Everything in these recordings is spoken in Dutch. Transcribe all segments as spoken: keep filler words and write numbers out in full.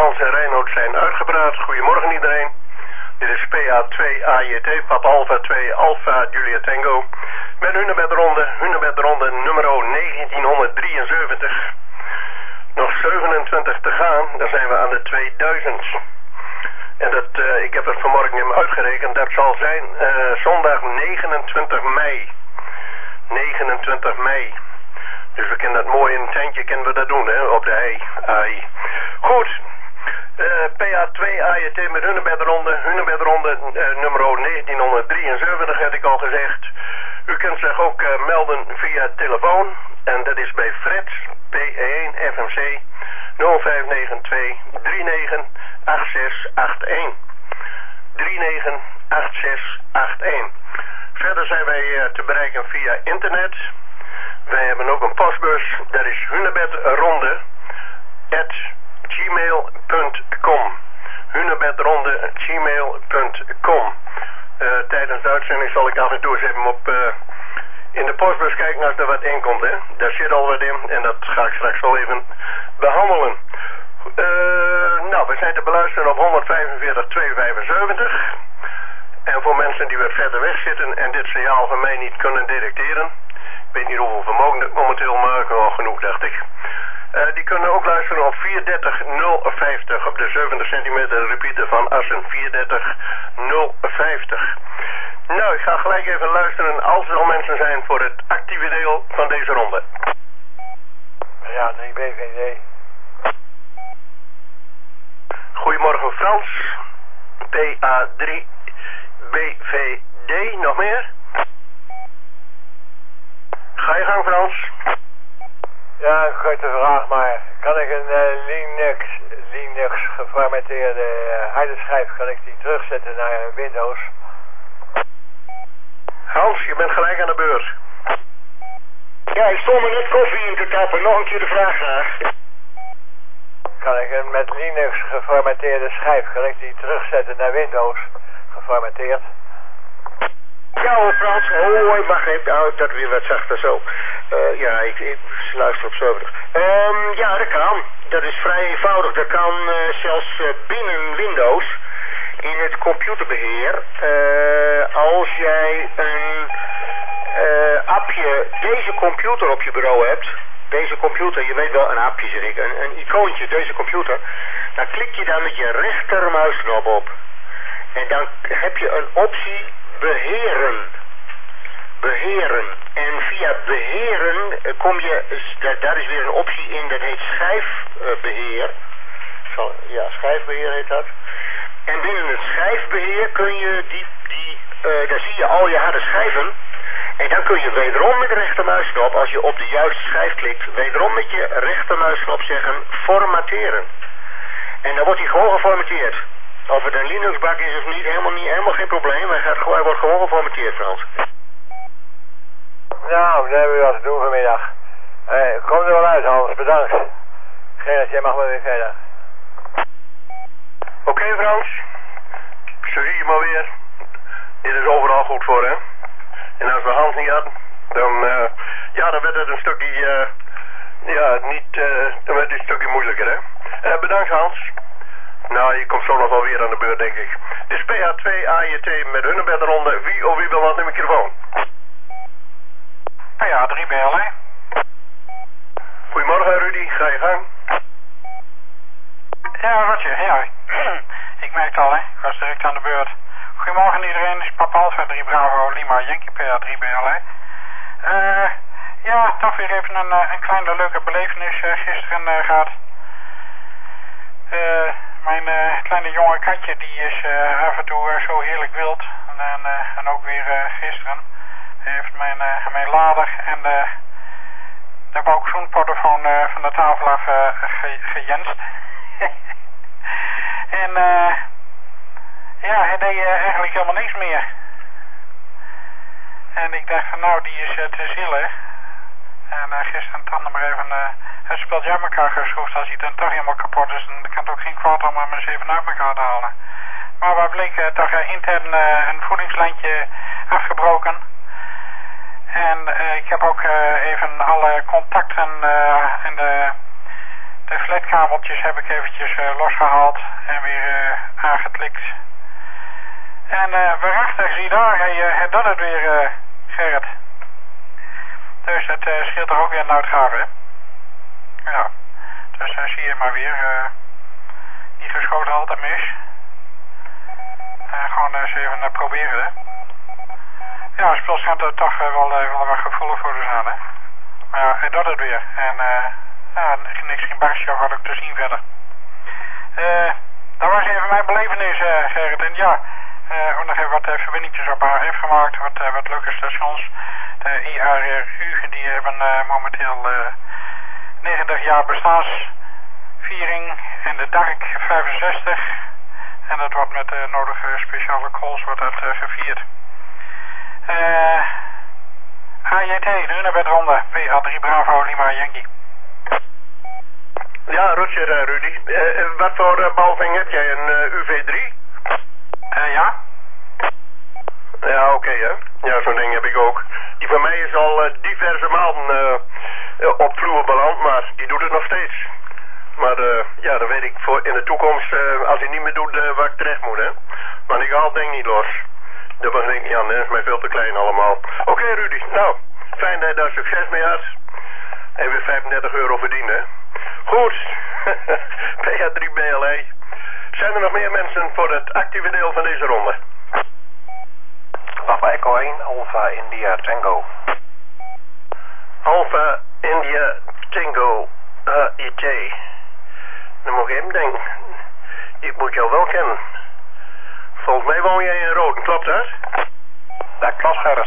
Hans en Reinoud zijn uitgepraat. Goedemorgen iedereen. Dit is P A twee A J T, Papa Alpha twee Alpha Julia Tango. Met Hunebedronde, Hunebedronde nummer negentienhonderddrieënzeventig. Nog zevenentwintig te gaan, dan zijn we aan de tweeduizend. En dat, uh, ik heb het vanmorgen even uitgerekend, dat zal zijn uh, zondag negenentwintig mei. negenentwintig mei. Dus we kunnen dat mooi in een tentje kunnen we dat doen, hè, op de hei. Ai. Goed. Uh, P A twee A J T met Hunebedronde, Hunebedronde uh, nummer negentienhonderddrieënzeventig heb ik al gezegd. U kunt zich ook uh, melden via telefoon. En dat is bij Fred, P één F M C, nul vijf negen twee drie negen acht zes acht een. drie negen acht zes acht een. Verder zijn wij uh, te bereiken via internet. Wij hebben ook een postbus, dat is hunebedronde at gmail punt com. hunebedronde at gmail punt com. Uh, tijdens de uitzending zal ik af en toe eens even op uh, in de postbus kijken als er wat in komt, hè. Daar zit al wat in en dat ga ik straks wel even behandelen. Uh, nou, we zijn te beluisteren op honderdvijfenveertig tweehonderdvijfenzeventig. En voor mensen die wat verder weg zitten en dit signaal van mij niet kunnen detecteren, ik weet niet hoeveel vermogen ik momenteel maak, al genoeg dacht ik. Uh, die kunnen ook luisteren op vierdertig nul vijftig op de zeventig centimeter repeater van Assen. vierdertig nul vijftig. Nou, ik ga gelijk even luisteren als er al mensen zijn voor het actieve deel van deze ronde. Ja, drie B V D. Goedemorgen Frans. P A drie B V D, nog meer? Ga je gang Frans. Ja, een korte vraag maar. Kan ik een uh, Linux, Linux geformateerde uh, harde schijf, kan ik die terugzetten naar Windows? Hans, je bent gelijk aan de beurt. Ja, ik stond me net koffie in te tappen. Nog een keer de vraag graag. Kan ik een met Linux geformateerde schijf, kan ik die terugzetten naar Windows? Geformateerd? Ja hoor Frans, oh, wacht even, oh, dat weer wat zachter zo. Uh, ja, ik, ik luister op zeventig. Um, ja, dat kan. Dat is vrij eenvoudig. Dat kan uh, zelfs uh, binnen Windows in het computerbeheer. Uh, als jij een uh, appje, deze computer op je bureau hebt, deze computer, je weet wel, een appje zeg ik, een, een icoontje, deze computer, dan klik je daar met je rechtermuisknop op. En dan heb je een optie beheren. Beheren. En via beheren kom je, daar, daar is weer een optie in, dat heet schijfbeheer. Zo, ja, schijfbeheer heet dat. En binnen het schijfbeheer kun je die, die uh, daar zie je al je harde schijven. En dan kun je wederom met de rechtermuisknop, als je op de juiste schijf klikt, wederom met je rechtermuisknop zeggen formateren. En dan wordt hij gewoon geformateerd. Of het een Linux-bak is of niet, helemaal, niet, helemaal geen probleem. Hij, gaat, hij wordt gewoon geformateerd, Frans. Nou, dan hebben we wat te doen vanmiddag. Hey, kom er wel uit, Hans. Bedankt. Gerrit, jij mag maar weer verder. Oké, okay, Frans. Zo zie je maar weer. Dit is overal goed voor, hè. En als we Hans niet hadden, dan, uh, ja, dan werd het een stukje, uh, ja, niet, uh, dan werd het een stukje moeilijker, hè. Uh, bedankt, Hans. Nou, je komt zo nog wel weer aan de beurt, denk ik. Dit is P A twee A J T met Hunebedronde. Wie of wie wil wat de microfoon? P A drie B L, hè? Goedemorgen, Rudy. Ga je gang. Ja, Roger, ja. Ik merk het al, hè. Ik was direct aan de beurt. Goedemorgen iedereen. Dit is Papa Alpha drie Bravo Lima Yankee P A drie B L, hè. Uh, ja, toch weer even een, een kleine leuke belevenis uh, gisteren uh, gehad. Uh, Mijn uh, kleine jonge katje die is uh, af en toe uh, zo heerlijk wild. En, uh, en ook weer uh, gisteren. Hij heeft mijn, uh, mijn lader en de, de balkzoenportofoon uh, van de tafel af uh, ge, gejenst. en uh, ja, hij deed uh, eigenlijk helemaal niks meer. En ik dacht van nou, die is uh, te zielig. En uh, gisteren toch nog maar even uh, het speeltje uit elkaar geschroefd. Als hij dan toch helemaal kapot is, dan kan het ook geen kwaad om hem eens even uit elkaar te halen. Maar wat bleek uh, toch uh, intern uh, een voedingslijntje afgebroken. En uh, ik heb ook uh, even alle contacten uh, en de, de flatkabeltjes heb ik eventjes uh, losgehaald en weer uh, aangeklikt. En uh, waarachtig, zie daar, hij, uh, hij doet het weer, uh, Gerrit. Dus het uh, scheelt er ook weer een uitgave, hè? Ja, dus uh, zie je maar weer, uh, die geschoten altijd mis. Uh, gewoon eens even uh, proberen, hè? Ja, het spel schijnt er toch uh, wel, uh, wel wat gevoelig voor te zijn, hè? Maar ja, hij doet het weer. En uh, ja, niks, geen barstje had ik te zien verder. Uh, dat was even mijn belevenis, uh, Gerrit. En ja, uh, ook nog even wat uh, verbindingjes op H F gemaakt. Wat, uh, wat leuke stations. De I R R U, die hebben uh, momenteel uh, negentig jaar bestaansviering. En de D A R C vijfenzestig. En dat wordt met de nodige speciale calls wordt dat, uh, gevierd. Uh, A J T, nu naar bedronde, P A drie Bravo, Lima Yankee. Ja, Roger, uh, Rudy. Uh, wat voor uh, balving heb jij? Een uh, U V drie? Uh, ja. Ja, oké, okay, hè. Ja, zo'n ding heb ik ook. Die van mij is al uh, diverse maanden uh, op vloer beland, maar die doet het nog steeds. Maar uh, ja, dan weet ik voor in de toekomst, uh, als hij niet meer doet, uh, waar ik terecht moet, hè. Want ik haal het ding niet los. Daar begin ik niet aan, hè. Dat is mij veel te klein allemaal. Oké, okay, Rudy. Nou, fijn dat je daar succes mee had. En weer vijfendertig euro verdienen. Goed. P A drie B L E. Zijn er nog meer mensen voor het actieve deel van deze ronde? Papa Echo één, Alpha India Tango. Alpha India Tango, uh, I T. Dan moet ik even denken. Ik moet jou wel kennen. Volgens mij woon jij in Roden, klopt dat? Dat klopt, Gerrit.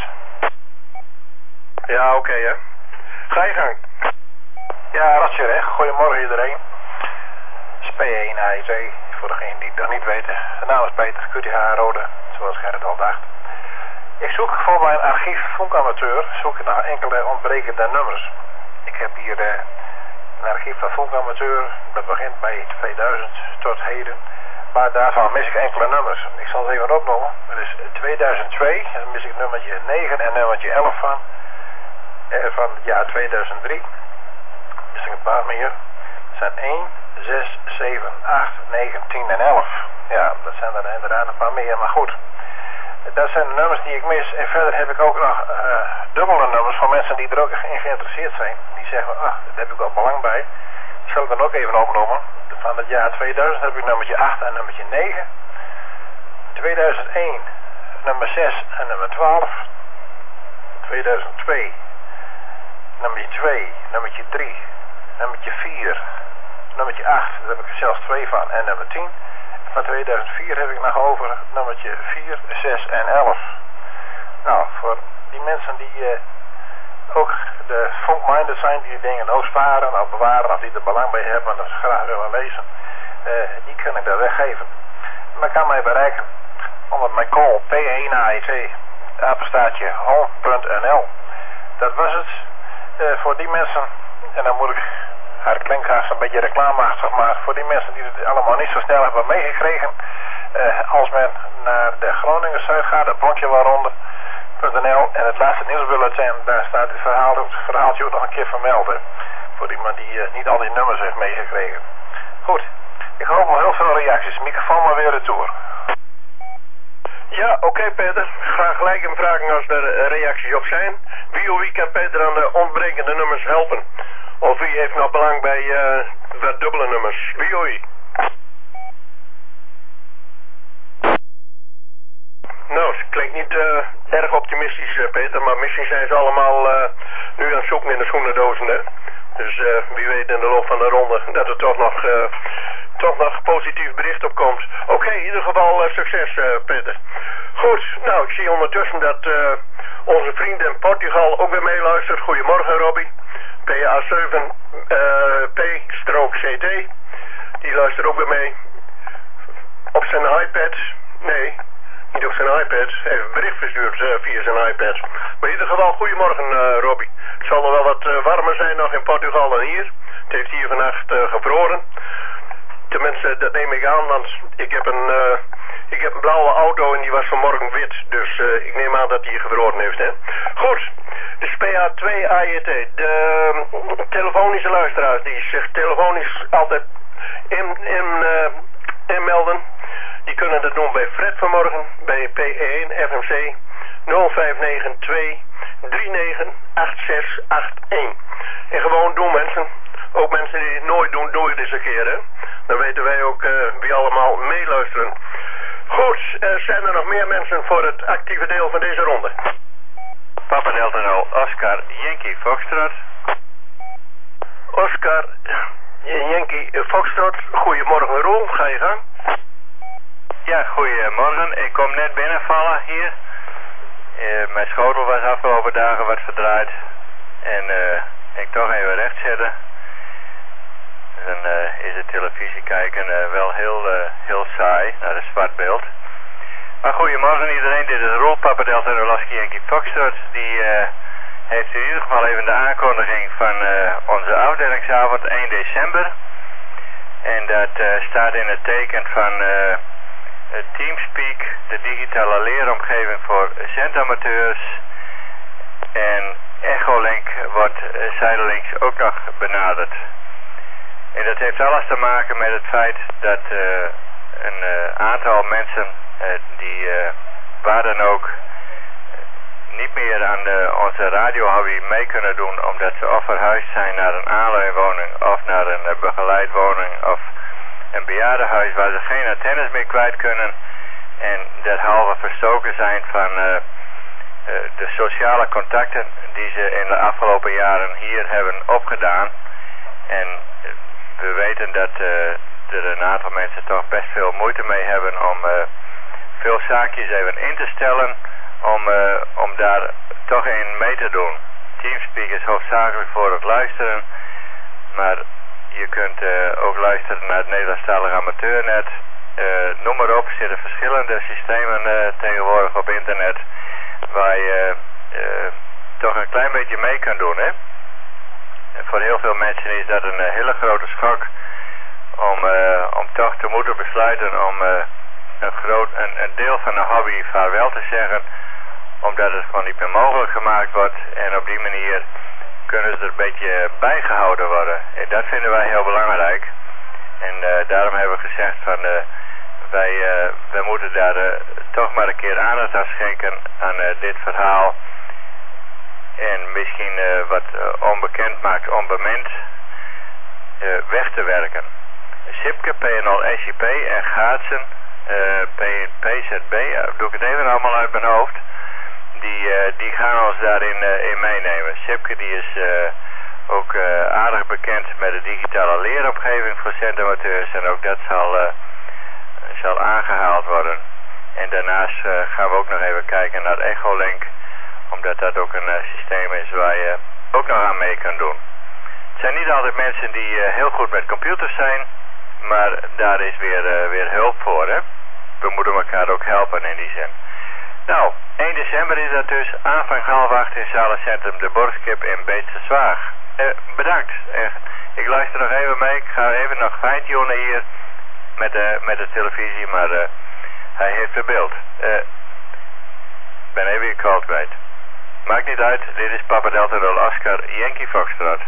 Ja, oké, okay, hè. Ga je gang. Ja, Roger, hè. Goedemorgen iedereen. S P één A I T, voor degenen die het nog niet weten. De naam is Peter, Q T H Rode, zoals Gerrit al dacht. Ik zoek voor mijn archief Funkamateur, zoek ik naar enkele ontbrekende nummers. Ik heb hier uh, een archief van Funkamateur, dat begint bij tweeduizend tot heden. Maar daarvan mis ik enkele nummers. Ik zal het even opnoemen. Dat is tweeduizend twee, dan mis ik nummertje negen en nummertje elf van. En van het jaar tweeduizend drie. Mis ik een paar meer. Dat zijn één, zes, zeven, acht, negen, tien en elf. Ja, dat zijn er inderdaad een paar meer, maar goed. Dat zijn de nummers die ik mis. En verder heb ik ook nog uh, dubbele nummers van mensen die er ook in geïnteresseerd zijn. Die zeggen, ah, daar heb ik wel belang bij. Dat zal ik dan ook even opnoemen. Van het jaar tweeduizend heb ik nummertje acht en nummertje negen. tweeduizend één, nummer zes en nummer twaalf. tweeduizend twee, nummertje twee, nummertje drie, nummertje vier, nummertje acht, daar heb ik er zelfs twee van, en nummer tien. Van tweeduizend vier heb ik nog over nummertje vier, zes en elf. Nou, voor die mensen die uh, ook de funkminded zijn, die dingen ook sparen of bewaren of die er belang bij hebben en dat ze graag willen lezen, uh, die kan ik daar weggeven. Men kan mij bereiken onder mijn call P één A I T, apenstaartje home punt n l. Dat was het uh, voor die mensen. En dan moet ik, haar klinkt haast een beetje reclameachtig, maar voor die mensen die het allemaal niet zo snel hebben meegekregen, uh, als men naar de Groningen Zuid gaat, dat blokje waaronder punt n l en het laatste nieuwsbulletin, daar staat het, verhaal, het verhaaltje ook nog een keer vermelden. Voor iemand die uh, niet al die nummers heeft meegekregen. Goed, ik hoop nog heel veel reacties. Microfoon maar weer retour. Ja, oké okay, Peter. Ga gelijk hem vragen als er reacties op zijn. Wie of wie kan Peter aan de ontbrekende nummers helpen? Of wie heeft nog belang bij uh, wat dubbele nummers? Wie of wie? Nou, het klinkt niet uh, erg optimistisch, uh, Peter, maar misschien zijn ze allemaal uh, nu aan het zoeken in de schoenendozen, hè? Dus uh, wie weet in de loop van de ronde dat er toch nog, uh, toch nog positief bericht op komt. Oké, okay, in ieder geval uh, succes, uh, Peter. Goed, nou, ik zie ondertussen dat uh, onze vriend in Portugal ook weer meeluistert. Goedemorgen, Robbie. P A zeven P C T. Die luistert ook weer mee. Op zijn iPad. Nee, niet op zijn iPad. Hij heeft een bericht verstuurd uh, via zijn iPad. Maar in ieder geval, goedemorgen, uh, Robbie. Het zal nog wel wat uh, warmer zijn nog in Portugal dan hier. Het heeft hier vannacht uh, gevroren. Tenminste, dat neem ik aan, want ik heb een, uh, Ik heb een blauwe auto en die was vanmorgen wit. Dus uh, ik neem aan dat hij gevroren heeft, hè. Goed, de S P A twee A J T. De uh, telefonische luisteraars die zich telefonisch altijd in, in, uh, inmelden. Die kunnen dat doen bij Fred vanmorgen, bij P één F M C nul vijf negen twee drie negen acht zes acht één. En gewoon doen mensen. Ook mensen die het nooit doen, doe het eens een keer, hè. Dan weten wij ook uh, wie allemaal meeluisteren. Goed, uh, zijn er nog meer mensen voor het actieve deel van deze ronde? Papa Delta nul, Oscar Yankee Foxtrot. Oscar Yankee Foxtrot, goedemorgen Roel, ga je gang. Ja, goedemorgen. Ik kom net binnenvallen hier. Uh, mijn schotel was afgelopen dagen wat verdraaid. En uh, ik toch even recht zetten. Dan uh, is het televisie kijken uh, wel heel, uh, heel saai, naar een zwart beeld. Maar goedemorgen iedereen, dit is Roel, Papa Delta Nolaski Yankee Foxtrot. Die uh, heeft in ieder geval even de aankondiging van uh, onze afdelingsavond één december. En dat uh, staat in het teken van uh, Teamspeak, de digitale leeromgeving voor zendamateurs. En Echolink wordt uh, zijdelings ook nog benaderd. En dat heeft alles te maken met het feit dat uh, een uh, aantal mensen uh, die uh, waar dan ook uh, niet meer aan de, onze radiohobby mee kunnen doen, omdat ze of verhuisd zijn naar een aanleunwoning of naar een uh, begeleid woning of een bejaardenhuis waar ze geen antennes meer kwijt kunnen en derhalve verstoken zijn van uh, uh, de sociale contacten die ze in de afgelopen jaren hier hebben opgedaan. En uh, we weten dat uh, er een aantal mensen toch best veel moeite mee hebben om uh, veel zaakjes even in te stellen om, uh, om daar toch in mee te doen. Teamspeak is hoofdzakelijk voor het luisteren, maar je kunt uh, ook luisteren naar het Nederlandstalige amateurnet. Uh, noem maar op, er zitten verschillende systemen uh, tegenwoordig op internet waar je uh, toch een klein beetje mee kan doen, hè. Voor heel veel mensen is dat een uh, hele grote schok om, uh, om toch te moeten besluiten om uh, een, groot, een, een deel van de hobby vaarwel te zeggen, omdat het gewoon niet meer mogelijk gemaakt wordt en op die manier kunnen ze er een beetje bijgehouden worden. En dat vinden wij heel belangrijk. En uh, daarom hebben we gezegd van uh, wij, uh, wij moeten daar uh, toch maar een keer aandacht aan schenken aan uh, dit verhaal. En misschien uh, wat uh, onbekend maakt, onbemind uh, weg te werken. Sipke, P nul S J P en Gaatsen, uh, P Z B, uh, doe ik het even allemaal uit mijn hoofd. Die, uh, die gaan ons daarin uh, in meenemen. Sipke die is uh, ook uh, aardig bekend met de digitale leeromgeving voor zendamateurs en ook dat zal, uh, zal aangehaald worden. En daarnaast uh, gaan we ook nog even kijken naar Echolink, omdat dat ook een uh, systeem is waar je ook nog aan mee kan doen. Het zijn niet altijd mensen die uh, heel goed met computers zijn, maar daar is weer, uh, weer hulp voor, hè. We moeten elkaar ook helpen in die zin. Nou, één december is dat dus, aanvang half acht in Zalencentrum De Borskip in Beetse Zwaag. Uh, bedankt. Uh, ik luister nog even mee, ik ga even nog fine-tunen hier met de, met de televisie, maar uh, hij heeft het beeld. Ik uh, ben even je call kwijt. Maakt niet uit, dit is Papa Delta nul Oscar Yankee Foxtrot.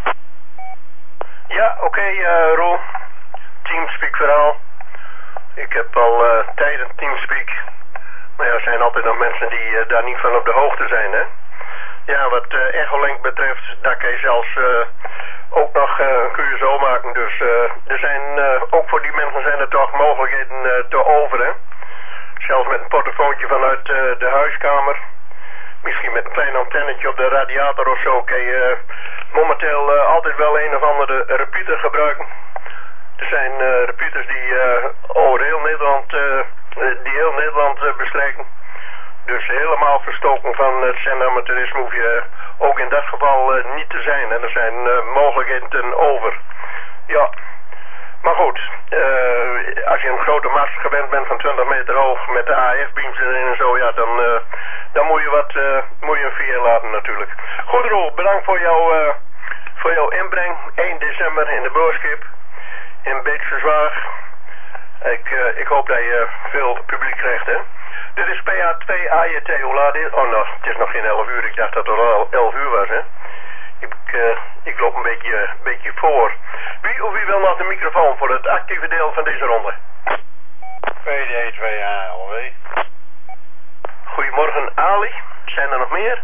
Ja, oké, okay, uh, Roel. Teamspeak verhaal. Ik heb al uh, tijden Teamspeak. Maar ja, er zijn altijd nog mensen die uh, daar niet van op de hoogte zijn, hè. Ja, wat uh, Echolink betreft, daar kan je zelfs uh, ook nog uh, een Q S O maken. Dus uh, er zijn, uh, ook voor die mensen zijn er toch mogelijkheden uh, te over, hè. Zelfs met een portofoontje vanuit uh, de huiskamer. Misschien met een klein antennetje op de radiator of zo kan je uh, momenteel uh, altijd wel een of andere repeater gebruiken. Er zijn uh, repeaters die uh, over heel Nederland, uh, die heel Nederland uh, bestrijken. Dus helemaal verstoken van het zendamateurisme hoef je ook in dat geval uh, niet te zijn. En er zijn uh, mogelijkheden over. Ja, maar goed. Uh, als je een grote mast gewend bent van twintig meter hoog met de A F-beams erin en zo, ja, dan, uh, dan moet je wat, uh, moet je een vier laten natuurlijk. Goed, Roel, bedankt voor, jou, uh, voor jouw inbreng. één december in de Boorskip in Beekse Zwaag. Ik, uh, ik hoop dat je veel publiek krijgt, hè. Dit is P A twee A J T. Hoe laat is het? Oh, nou, het is nog geen elf uur. Ik dacht dat het al elf uur was, hè. Ik, uh, ik loop een beetje, een beetje voor. Wie of wie wil nog de microfoon voor het actieve deel van deze ronde? P D twee A L W. Goedemorgen, Ali. Zijn er nog meer?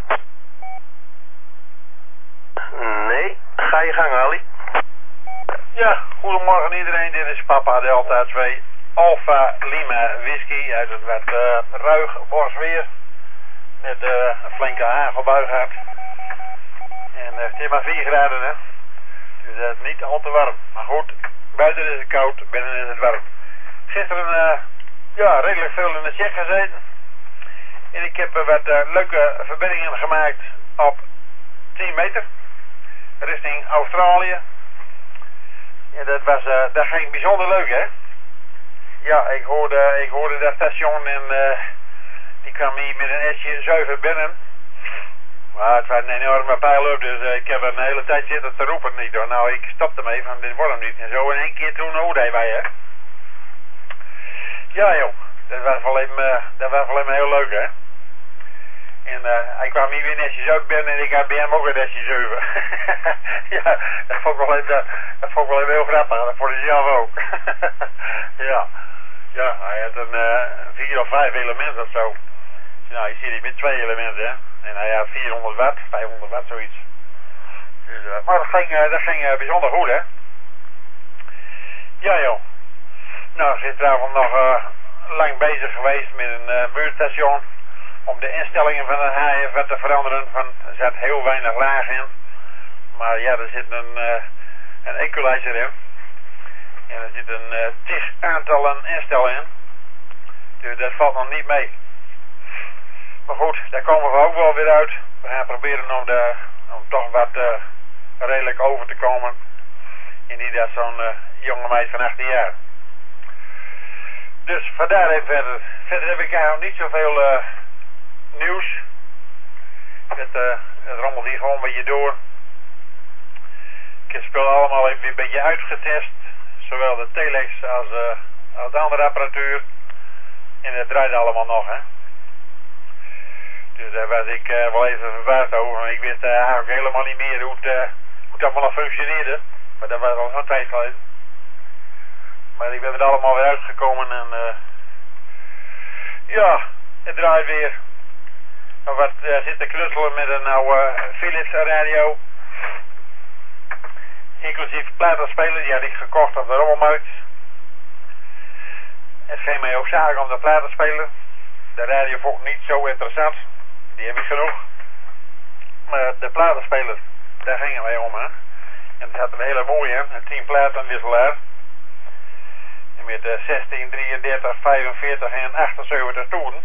Nee. Ga je gang, Ali. Ja, goedemorgen iedereen. Dit is Papa Delta twee Alpha Lima Whisky uit het wat uh, ruig borstweer. Met uh, een flinke hagelbui gehad. En uh, het is maar vier graden, hè. Dus het is niet al te warm. Maar goed, buiten is het koud, binnen is het warm. Gisteren uh, ja, redelijk veel in de check gezeten. En ik heb uh, wat uh, leuke verbindingen gemaakt op tien meter. Richting Australië. Ja, dat, was, uh, dat ging bijzonder leuk, hè. Ja, ik hoorde, ik hoorde dat station en uh, die kwam hier met een esje zuiver binnen. Maar het was een enorme pijl op, dus uh, ik heb er een hele tijd zitten te roepen niet hoor. Nou, ik stopte mee van dit wordt hem niet. En zo in één keer toen hoorde hij bij, hè. Ja, joh. Dat was wel even, uh, dat was wel even heel leuk, hè. En uh, hij kwam hier weer netjes uit binnen en ik had bij hem ook een nestje zeven. Ja, dat vond ik wel even, dat vond ik wel even heel grappig. Dat vond hij zelf ook. Ja. Ja, hij had een uh, vier of vijf elementen of zo. Nou, je ziet hij met twee elementen, hè. En hij had vierhonderd watt, vijfhonderd watt, zoiets. Dus, uh, maar dat ging, uh, dat ging uh, bijzonder goed, hè. Ja, joh. Nou, gisteravond nog uh, lang bezig geweest met een uh, buurstation. Om de instellingen van de H F wat te veranderen. Van, er zat heel weinig laag in. Maar ja, er zit een, uh, een equalizer in. En er zit een uh, tig aantallen instellingen. Dus dat valt nog niet mee. Maar goed, daar komen we ook wel weer uit. We gaan proberen om, de, om toch wat uh, redelijk over te komen. En niet dat zo'n uh, jonge meid van achttien jaar. Dus vandaar even verder. Verder heb ik eigenlijk niet zoveel uh, nieuws. Het, uh, het rommelt hier gewoon een beetje door. Ik heb het spul allemaal even een beetje uitgetest. Zowel de telex als, uh, als de andere apparatuur. En het draait allemaal nog, hè. Dus daar was ik uh, wel even verbaasd over. Ik wist uh, eigenlijk helemaal niet meer hoe het, uh, hoe het allemaal nog functioneerde. Maar dat was al zo'n tijd geleden. Maar ik ben er allemaal weer uitgekomen en uh, ja, het draait weer. Nog wat uh, zit te knutselen met een oude Philips radio. Inclusief platenspeler, die had ik gekocht op de rommelmarkt. Het ging mij ook zagen om de platenspeler. De radio vond ik niet zo interessant. Die heb ik genoeg. Maar de platenspeler, daar gingen wij om, hè. En het had een hele mooie, hè. Een tien platenwisselaar. Met uh, zestien, drieëndertig, vijfenveertig en achtenzeventig toeren.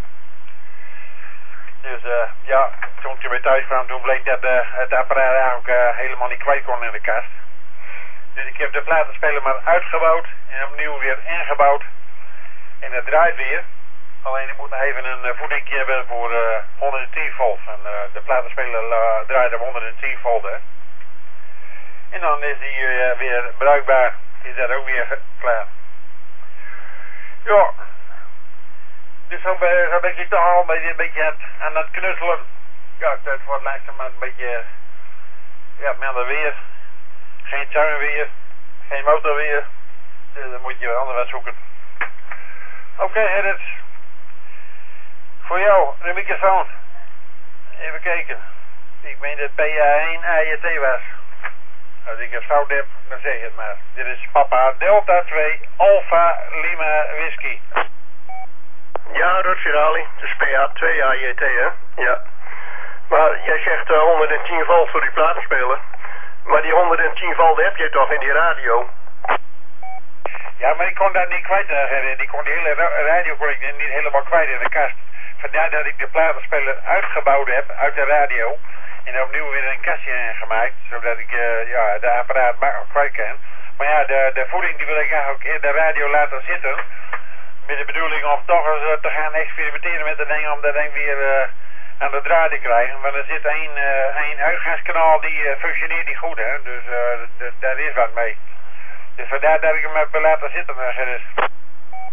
Dus uh, ja, toen ik weer thuis kwam, toen bleek dat uh, het apparaat eigenlijk uh, helemaal niet kwijt kon in de kast. Dus ik heb de platenspeler maar uitgebouwd en opnieuw weer ingebouwd. En het draait weer. Alleen ik moet nog even een uh, voedingje hebben voor uh, honderdtien volt. En uh, de platenspeler uh, draait op honderdtien volt, hè. En dan is die uh, weer bruikbaar. Is dat ook weer klaar. Ja, dus zo'n zo beetje toch al een beetje, een beetje aan het knutselen. Ja, het wordt langzaam een beetje, ja, minder weer. Geen tuinweer, geen motorweer. Dus dan moet je wel anders wat zoeken. Oké, okay, Gerrit. Voor jou, de microfoon. Even kijken. Ik meen dat P A één A J T was. Als ik het fout heb, dan zeg je het maar. Dit is Papa Delta twee Alpha Lima Whisky. Ja, Roger Ali. Het is P A twee A J T, hè? Ja. Maar jij zegt uh, honderdtien volt voor die platenspeler. Maar die honderdtien volt heb je toch in die radio? Ja, maar ik kon dat niet kwijt, uh, die kon die hele radio kon ik niet helemaal kwijt in de kast. Vandaar dat ik de platenspeler uitgebouwd heb uit de radio. En opnieuw weer een kastje ingemaakt, zodat ik uh, ja, de apparaat makkelijk kwijt kan. Maar ja, de, de voeding die wil ik eigenlijk in de radio laten zitten. Met de bedoeling om toch eens uh, te gaan experimenteren met dat ding, om dat ding weer uh, aan de draad te krijgen. Want er zit één, uh, één uitgangskanaal die uh, functioneert niet goed, hè. Dus uh, daar is wat mee. Dus vandaar dat ik hem heb laten zitten, uh, Gerrit.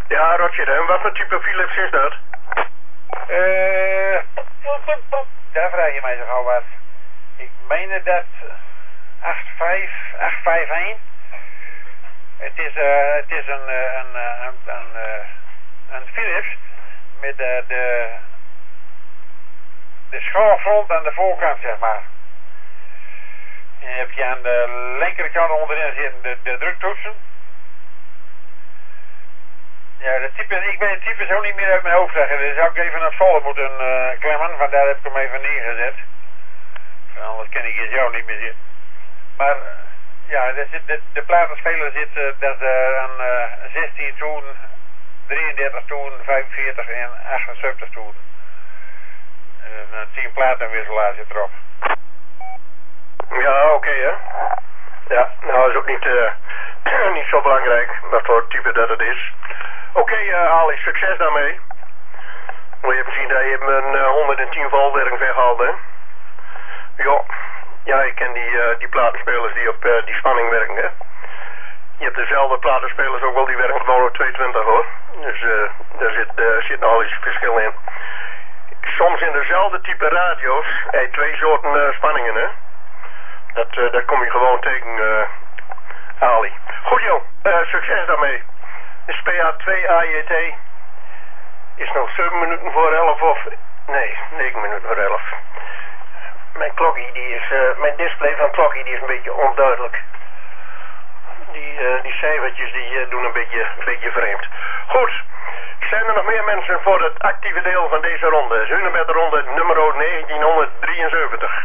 Ja, Roger, en wat voor type Philips is dat? Eh, daar vraag je mij zo gauw wat. Ik meende dat acht vijf acht vijf een. Het is, uh, het is een, uh, een, uh, een, een, uh, een Philips met uh, de, de schouwfront aan de voorkant, zeg maar. En dan heb je aan de linkerkant onderin zitten de, de druktoetsen. Ja, de type, ik ben het type zo niet meer uit mijn hoofd zeggen. Dus zou ik even op zolder moeten uh, klemmen, vandaar heb ik hem even neergezet. Anders ken ik het jou niet meer zitten. Maar ja, er zit, de, de platenspeler zit uh, dat er een uh, zestien toeren, drieëndertig toeren, vijfenveertig en achtenzeventig toeren. Uh, een tien platenwisselaar zit erop. Ja, oké okay, hè. Ja, nou is ook niet, uh, niet zo belangrijk wat voor type dat het is. Oké, okay, uh, Ali, succes daarmee. Je hebt gezien dat je een uh, honderdtien volt werk weggehaald, hè? Ja, ja, ik ken die, uh, die platenspelers die op uh, die spanning werken, hè? Je hebt dezelfde platenspelers ook wel, die werken gewoon op tweehonderdtwintig, hoor. Dus uh, daar zit, uh, zit nou iets verschil in. Soms in dezelfde type radio's heb je twee soorten uh, spanningen, hè? Dat, uh, dat kom je gewoon tegen, uh, Ali. Goed, joh. Uh, succes daarmee. De S P A twee A J T is nog zeven minuten voor elf of... Nee, negen minuten voor elf. Mijn klokkie, die is... Uh, mijn display van klokkie, die is een beetje onduidelijk. Die, uh, die cijfertjes, die uh, doen een beetje, een beetje vreemd. Goed. Zijn er nog meer mensen voor het actieve deel van deze ronde? Zunebed ronde nummer negentienhonderddrieënzeventig.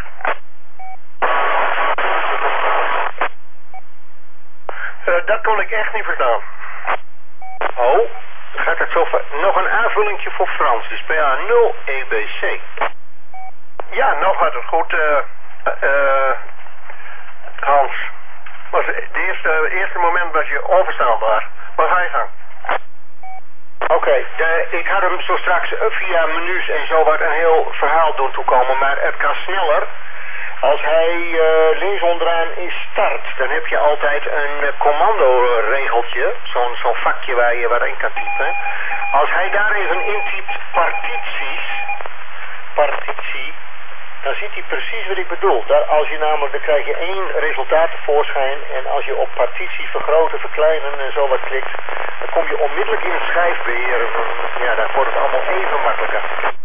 Uh, dat kon ik echt niet verstaan. Oh, gaat het zo ver? Nog een aanvullingje voor Frans, dus P A nul E B C. Ja, nou gaat het goed, uh, uh, Hans. Was het eerste, eerste moment was je onverstaanbaar. Maar ga je gang. Oké, okay, ik had hem zo straks via menus en zo wat een heel verhaal doen toekomen, maar het kan sneller. Als hij uh, links onderaan is start, dan heb je altijd een uh, commando-regeltje, zo'n zo'n vakje waar je wat in kan typen. Als hij daar even intypt partities, partitie, dan ziet hij precies wat ik bedoel. Daar, als je namelijk, dan krijg je één resultaat tevoorschijn en als je op partitie vergroten, verkleinen en zo wat klikt, dan kom je onmiddellijk in het schijfbeheer. Ja, dan wordt het allemaal even makkelijker.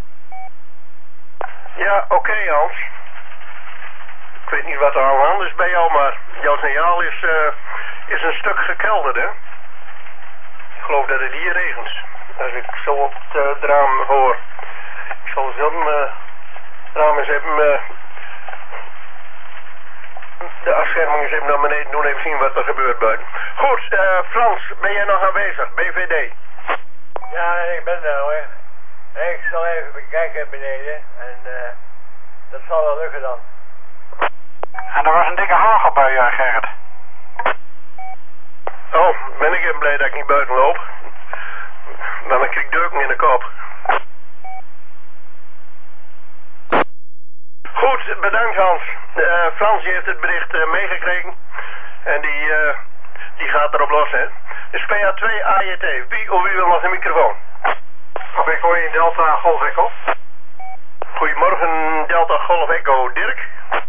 Ja, oké okay, Hans. Ik weet niet wat er aan de hand is bij jou, maar jouw signaal is, uh, is een stuk gekelderd, hè? Ik geloof dat het hier regent. Als ik zo op het uh, raam hoor. Ik zal zo een uh, raam eens even... Uh, de afscherming eens even naar beneden doen, even zien wat er gebeurt buiten. Goed, uh, Frans, ben jij nog aanwezig? B V D? Ja, ik ben er hoor. Ik zal even bekijken beneden en uh, dat zal wel lukken dan. En er was een dikke hagelbui, uh, Gerrit. Oh, ben ik even blij dat ik niet buiten loop. Dan krijg ik deuken in de kop. Goed, bedankt Hans. Uh, Frans heeft het bericht uh, meegekregen. En die, uh, die gaat erop los, hè. Dus P A twee A J T. Wie of wie wil nog een microfoon? Of ik hoor in Delta Golf Echo. Goedemorgen Delta Golf Echo, Dirk.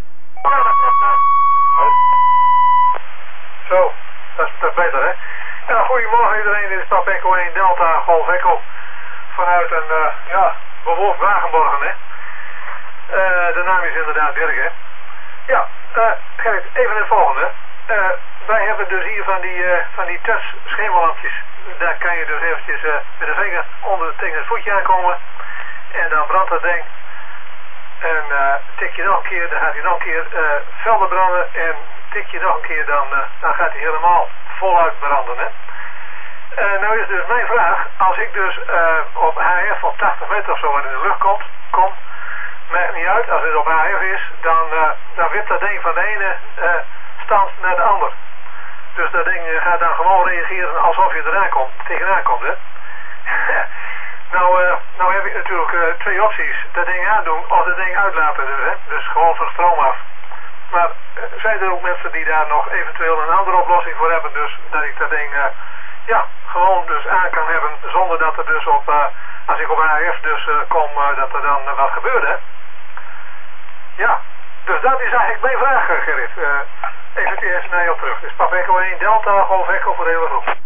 Zo, dat is, dat is beter, hè? Ja, goedemorgen iedereen, dit is Stap Echo één Delta Golf Echo. Vanuit een, uh, ja, bewolkt Wagenborgen, hè? Uh, de naam is inderdaad Dirk, hè? Ja, uh, Gerrit, even het volgende. Uh, wij hebben dus hier van die, uh, van die touch schemerlampjes. Daar kan je dus eventjes uh, met de vinger onder het tegen het voetje aankomen. En dan brandt dat ding. En uh, tik je nog een keer, dan gaat hij nog een keer uh, velden branden. En tik je nog een keer, dan, uh, dan gaat hij helemaal voluit branden, hè? Uh, nou is dus mijn vraag, als ik dus uh, op H F op tachtig meter of zo wat in de lucht komt, kom, maakt niet uit, als het op H F is, dan, uh, dan wipt dat ding van de ene uh, stand naar de ander. Dus dat ding uh, gaat dan gewoon reageren alsof je eraan komt, tegenaan komt, hè? nou, uh, nou heb ik natuurlijk uh, twee opties, dat ding aandoen of dat ding uitlaten, dus, hè? Dus gewoon van stroom af. Maar uh, zijn er ook mensen die daar nog eventueel een andere oplossing voor hebben, dus dat ik dat ding, uh, ja, gewoon dus aan kan hebben Mijn vraag, Gerrit. Uh, even eerst naar jou terug. Is Papa Echo één Delta Golf Echo voor de hele groep?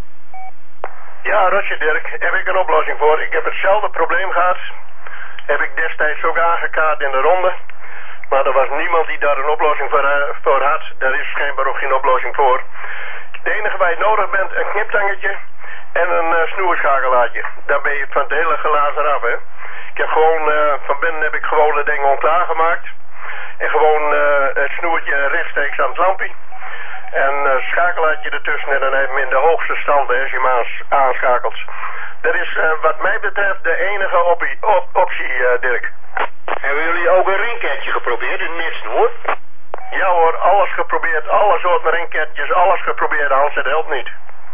Ja, Roger Dirk, heb ik een oplossing voor. Ik heb hetzelfde probleem gehad. Heb ik destijds ook aangekaart in de ronde. Maar er was niemand die daar een oplossing voor, uh, voor had. Daar is schijnbaar ook geen oplossing voor. Het enige waar je nodig bent, een kniptangetje en een uh, snoerschakelaartje. Daar ben je van het hele glazen af, hè. Ik heb gewoon, uh, van binnen heb ik gewoon het ding onklaargemaakt. En gewoon uh, het snoertje rechtstreeks aan het lampje. En uh, schakelaartje ertussen en dan even in de hoogste stand, hè, als je hem aans aanschakelt. Dat is uh, wat mij betreft de enige optie, op optie uh, Dirk. Hebben jullie ook een ringketje geprobeerd, een netsnoer? Ja hoor, alles geprobeerd, alle soorten ringketjes, alles geprobeerd, Hans, het helpt niet.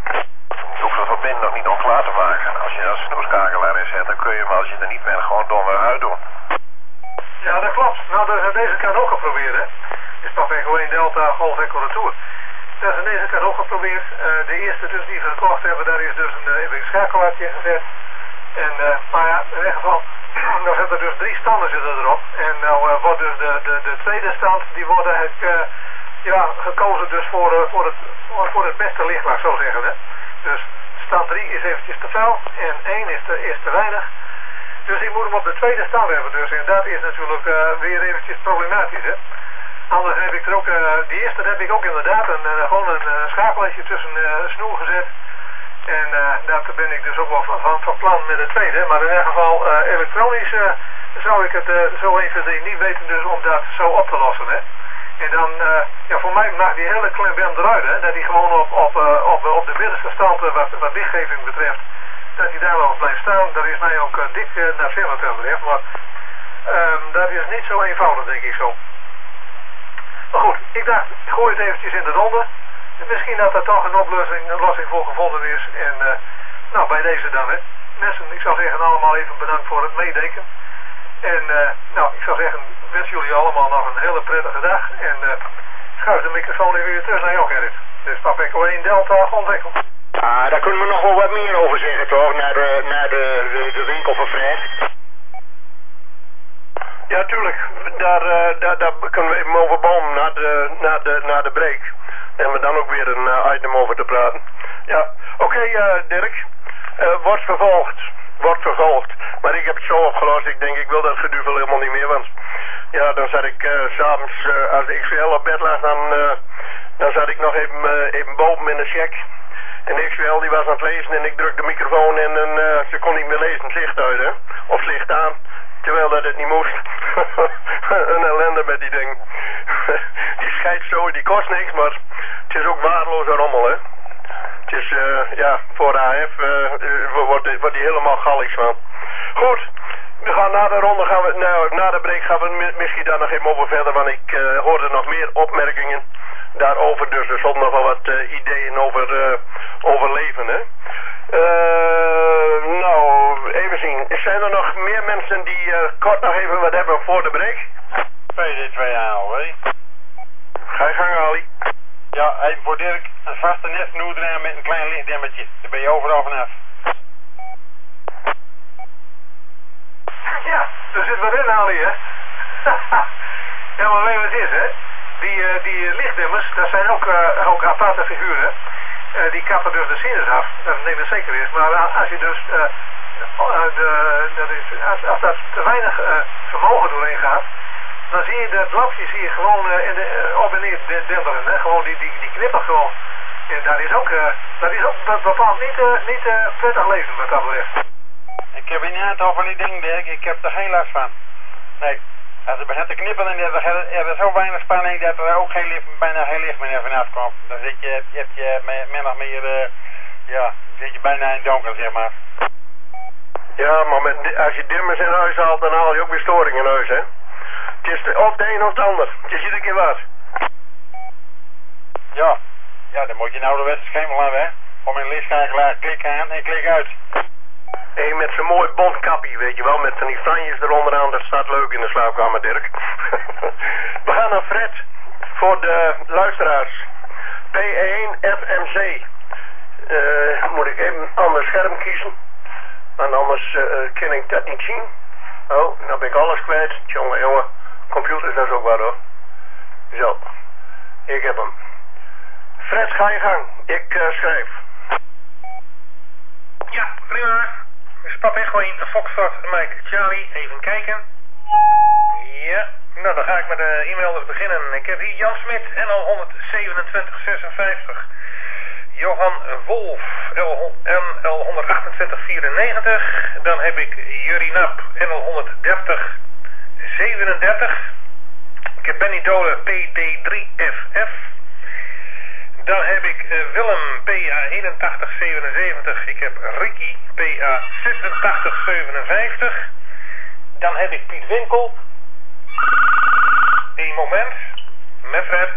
Je hoeft het van binnen nog niet onklaar te maken. Als je een snoerschakelaar inzet, dan kun je hem als je er niet bent gewoon domweg uitdoen. Ja, dat klopt. Nou, dat is aan deze kant ook geprobeerd, hè. Is Papa Echo één Delta Golf Echo Retour. Dat is aan deze kant ook geprobeerd. Uh, de eerste dus die we gekocht hebben, daar is dus een, uh, een schakelaartje gezet. En, uh, maar ja, in ieder geval, dan zitten dus drie standen zitten erop. En nou uh, wordt dus de, de, de tweede stand, die wordt eigenlijk, uh, ja, gekozen dus voor, uh, voor, het, voor, voor het beste licht, laat ik zo zeggen, hè. Dus stand drie is eventjes te fel en één is te, is te weinig. Dus ik moet hem op de tweede stand hebben. Dus en dat is natuurlijk uh, weer eventjes problematisch, hè. Anders heb ik er ook, uh, die eerste heb ik ook inderdaad een, uh, gewoon een uh, schakelaartje tussen uh, snoer gezet. En uh, daar ben ik dus ook wel van, van, van plan met de tweede. Maar in ieder geval uh, elektronisch uh, zou ik het uh, zo even niet weten dus om dat zo op te lossen, hè. En dan, uh, ja, voor mij mag die hele klembem eruit, hè. Dat die gewoon op, op, uh, op, op de middenste stand uh, wat, wat lichtgeving betreft, dat hij daar nog blijft staan. Dat is mij ook uh, dik uh, naar zin wat dat betreft. Maar um, dat is niet zo eenvoudig, denk ik zo. Maar goed, ik dacht, ik gooi het eventjes in de ronde. Misschien dat er toch een oplossing, een oplossing voor gevonden is. En uh, nou, bij deze dan, hè. Mensen, ik zou zeggen allemaal even bedankt voor het meedenken. En uh, nou, ik zou zeggen, wens jullie allemaal nog een hele prettige dag. En uh, schuif de microfoon even weer terug naar jou, Gerrit. Dus Papa Echo één Delta, Golf Echo. Ah, daar kunnen we nog wel wat meer over zeggen, toch? Naar de, naar de, de, de winkel van Fred. Ja, tuurlijk. Daar, uh, daar, daar kunnen we even over bomen naar de, naar de, naar de break. En we dan ook weer een uh, item over te praten. Ja, oké okay, uh, Dirk. Uh, wordt vervolgd. Wordt vervolgd. Maar ik heb het zo opgelost. Ik denk, ik wil dat geduvel helemaal niet meer. Want ja, dan zat ik uh, s'avonds, uh, als de X V L op bed lag, dan, uh, dan zat ik nog even, uh, even boven in de check. En de X V L die was aan het lezen en ik druk de microfoon in en uh, ze kon niet meer lezen. Het licht uit, hè. Of het licht aan. Terwijl dat het niet moest. Een ellende met die ding. Die scheidzooi, die kost niks, maar het is ook waardeloze rommel, hè. Het is, uh, ja, voor de A F uh, wordt, wordt die helemaal galligs van. Goed, we gaan na de ronde, gaan we, nou, na de break gaan we misschien daar nog even over verder, want ik uh, hoorde nog meer opmerkingen daarover, dus er stond nog wel wat uh, ideeën over, uh, over leven, hè. Uh, nou, even zien. Zijn er nog meer mensen die uh, kort nog even wat hebben voor de break? twee D twee A L, hè? Ga je gang, Ali. Ja, even voor Dirk. Een vaste netsnoer met een klein lichtdemmetje. Daar ben je overal vanaf. Ja, er zit wat in, Ali, hè? Ja, maar weet je wat het is, hè? Die, uh, die lichtdemmers, dat zijn ook, uh, ook aparte figuren. Uh, die kappen dus de sinus af, dat neem ik zeker is. Maar uh, als je dus, uh, uh, de, dat is, als, als dat te weinig uh, vermogen doorheen gaat, dan zie je dat lampje zie je gewoon uh, in de, uh, op en neer denderen, hè? Gewoon die, die, die knippen gewoon. En dat is ook, uh, dat is ook bepaald niet, uh, niet uh, prettig leven wat dat betreft. Ik heb een aantal van die dingen, Dirk, ik heb er geen last van. Nee. Als het begint te knippen en er, er is zo weinig spanning dat er ook geen licht, bijna geen licht meer vanaf komt. Dan zit je, heb je min of meer, uh, ja, zit je bijna in het donker, zeg maar. Ja, maar met, als je dimmers in huis haalt, dan haal je ook weer storing in huis, hè. Het is de, of de een of het ander. Het is iedere keer wat. Ja, ja, dan moet je een ouderwetse schemel hebben, hè. Om een lichtschakelaar, klik aan en klik uit. Eén met zo'n mooi bont kappie, weet je wel, met van die franjes eronder aan, dat staat leuk in de slaapkamer, Dirk. We gaan naar Fred, voor de luisteraars. P één F M C. Uh, moet ik even een ander scherm kiezen, want anders uh, kan ik dat niet zien. Oh, nou ben ik alles kwijt. Jongen, jongen, computers, dat is ook waar hoor. Zo. Ik heb hem. Fred, ga je gang. Ik uh, schrijf. Ja, prima. Stap Echo één, Foxtrot, Mike, Charlie. Even kijken. Ja, nou dan ga ik met de e-mailers beginnen. Ik heb hier Jan Smit, N L honderdzevenentwintig zesenvijftig. Johan Wolf, N L honderdachtentwintig vierennegentig. Dan heb ik Jurrie Nap, N L honderddertig zevenendertig. Ik heb Benny Dole, P D drie F F. Dan heb ik uh, Willem, P A eenentachtig zevenenzeventig. Ik heb Ricky, P A zesentachtig zevenenvijftig. Dan heb ik Piet Winkel. Eén moment. Met Fred.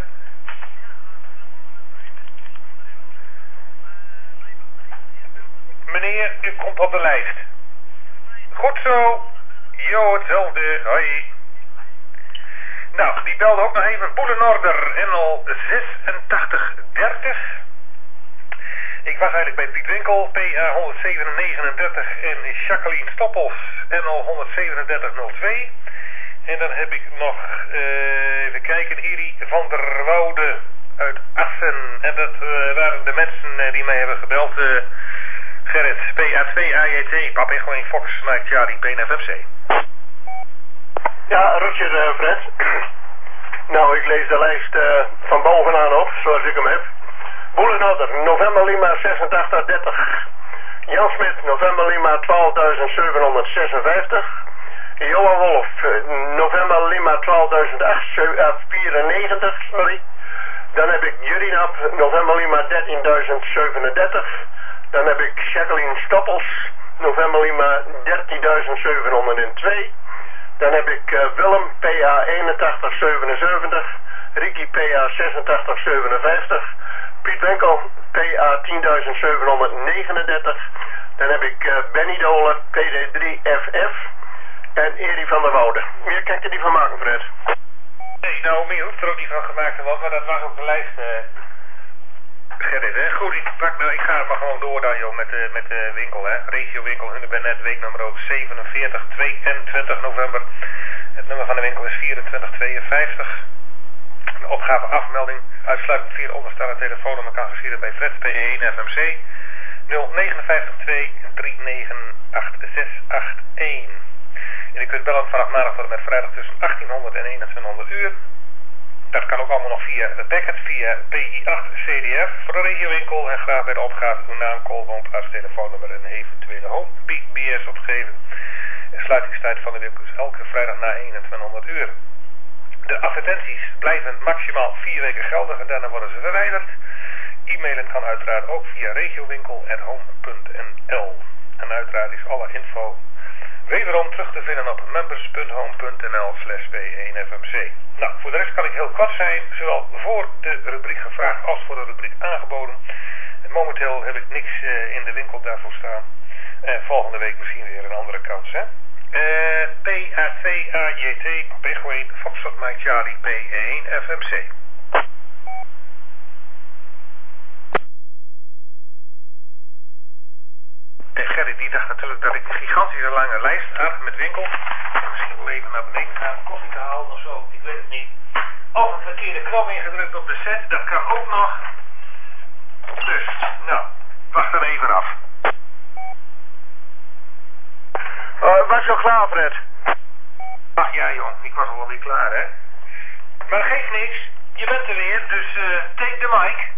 Meneer, u komt op de lijst. Goed zo. Jo, hetzelfde. Hoi. Nou, die belde ook nog even. Boelenorder, N L zesentachtig dertig. Ik was eigenlijk bij Piet Winkel, P A honderdzevenennegenendertig en Jacqueline Stoppels, N L honderdzevenendertig nul twee. En dan heb ik nog, uh, even kijken, Iri van der Woude uit Assen. En dat uh, waren de mensen uh, die mij hebben gebeld. Uh, Gerrit, P A twee A J T, Pap Echo één Fox, Mike Charlie, P N F F C. Ja, Roger, uh, Fred. Nou, ik lees de lijst uh, van bovenaan op, zoals ik hem heb. Boelenodder, November Lima zesentachtig dertig. Jan Smit, November Lima twaalfduizend zevenhonderdzesenvijftig. Johan Wolf, November Lima twaalfduizend achthonderdvierennegentig, sorry. Dan heb ik Jurrie Nap, November Lima dertienduizend zevenendertig. Dan heb ik Jacqueline Stoppels, November Lima dertienduizend zevenhonderdtwee. Dan heb ik uh, Willem, P A eenentachtig zevenenzeventig. Ricky, P A zesentachtig zevenenvijftig. Piet Winkel, P A tienduizend zevenhonderdnegenendertig. Dan heb ik uh, Benny Dole, P D drie F F. En Eri van der Woude. Meer kan ik er niet van maken, Fred. Nee, nou, meer hoeft er ook niet van gemaakt te worden, maar dat was op de lijst. Uh... Gerrit, hè? Goed, ik, pak, nou, ik ga maar gewoon door dan, joh, met, uh, met de winkel, hè. Regio winkel, Hunnebernet, weeknummer zevenenveertig, tweeëntwintig november. Het nummer van de winkel is vierentwintig tweeënvijftig. De opgave afmelding, uitsluitend via de onderstaande telefoonnummer kan geschieden bij Fred P één F M C nul negen vijf twee drie negen acht zes acht één. En u kunt bellen vanaf maandag tot en met vrijdag tussen achttienhonderd en eenentwintighonderd uur. Dat kan ook allemaal nog via het packet, via P I acht C D F voor de regiowinkel. En graag bij de opgave uw naam, call, woonplaats, telefoonnummer en eventuele home B S opgeven. De sluitingstijd van de winkel is elke vrijdag na eenentwintighonderd uur. De advertenties blijven maximaal vier weken geldig en daarna worden ze verwijderd. E-mailen kan uiteraard ook via regiowinkel at home punt n l. En uiteraard is alle info wederom terug te vinden op members punt home punt n l slash P één F M C. Nou, voor de rest kan ik heel kort zijn, zowel voor de rubriek gevraagd als voor de rubriek aangeboden. En momenteel heb ik niks uh, in de winkel daarvoor staan. En volgende week misschien weer een andere kans, hè. Uh, P A twee A J T, P Echo één, Foxtrot Mike Charlie, P één F M C. En Gerrit die dacht natuurlijk dat ik een gigantische lange lijst had met winkel. Misschien wel even naar beneden gaan om koffie te halen of zo, ik weet het niet. Of een verkeerde knop ingedrukt op de set, dat kan ook nog. Dus, nou, wacht er even af. Uh, was je al klaar, Fred? Ach ja, jong, ik was al weer klaar, hè. Maar geeft niks, je bent er weer, dus uh, take the mic.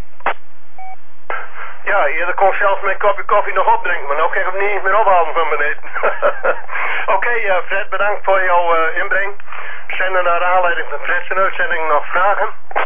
Ja, eerder kon ik zelfs mijn kopje koffie nog opdrinken, maar nu kan ik hem niet eens meer ophalen van beneden. Oké, okay, uh, Fred, bedankt voor jouw uh, inbreng. Zijn er naar aanleiding van Fred's uitzending nog vragen?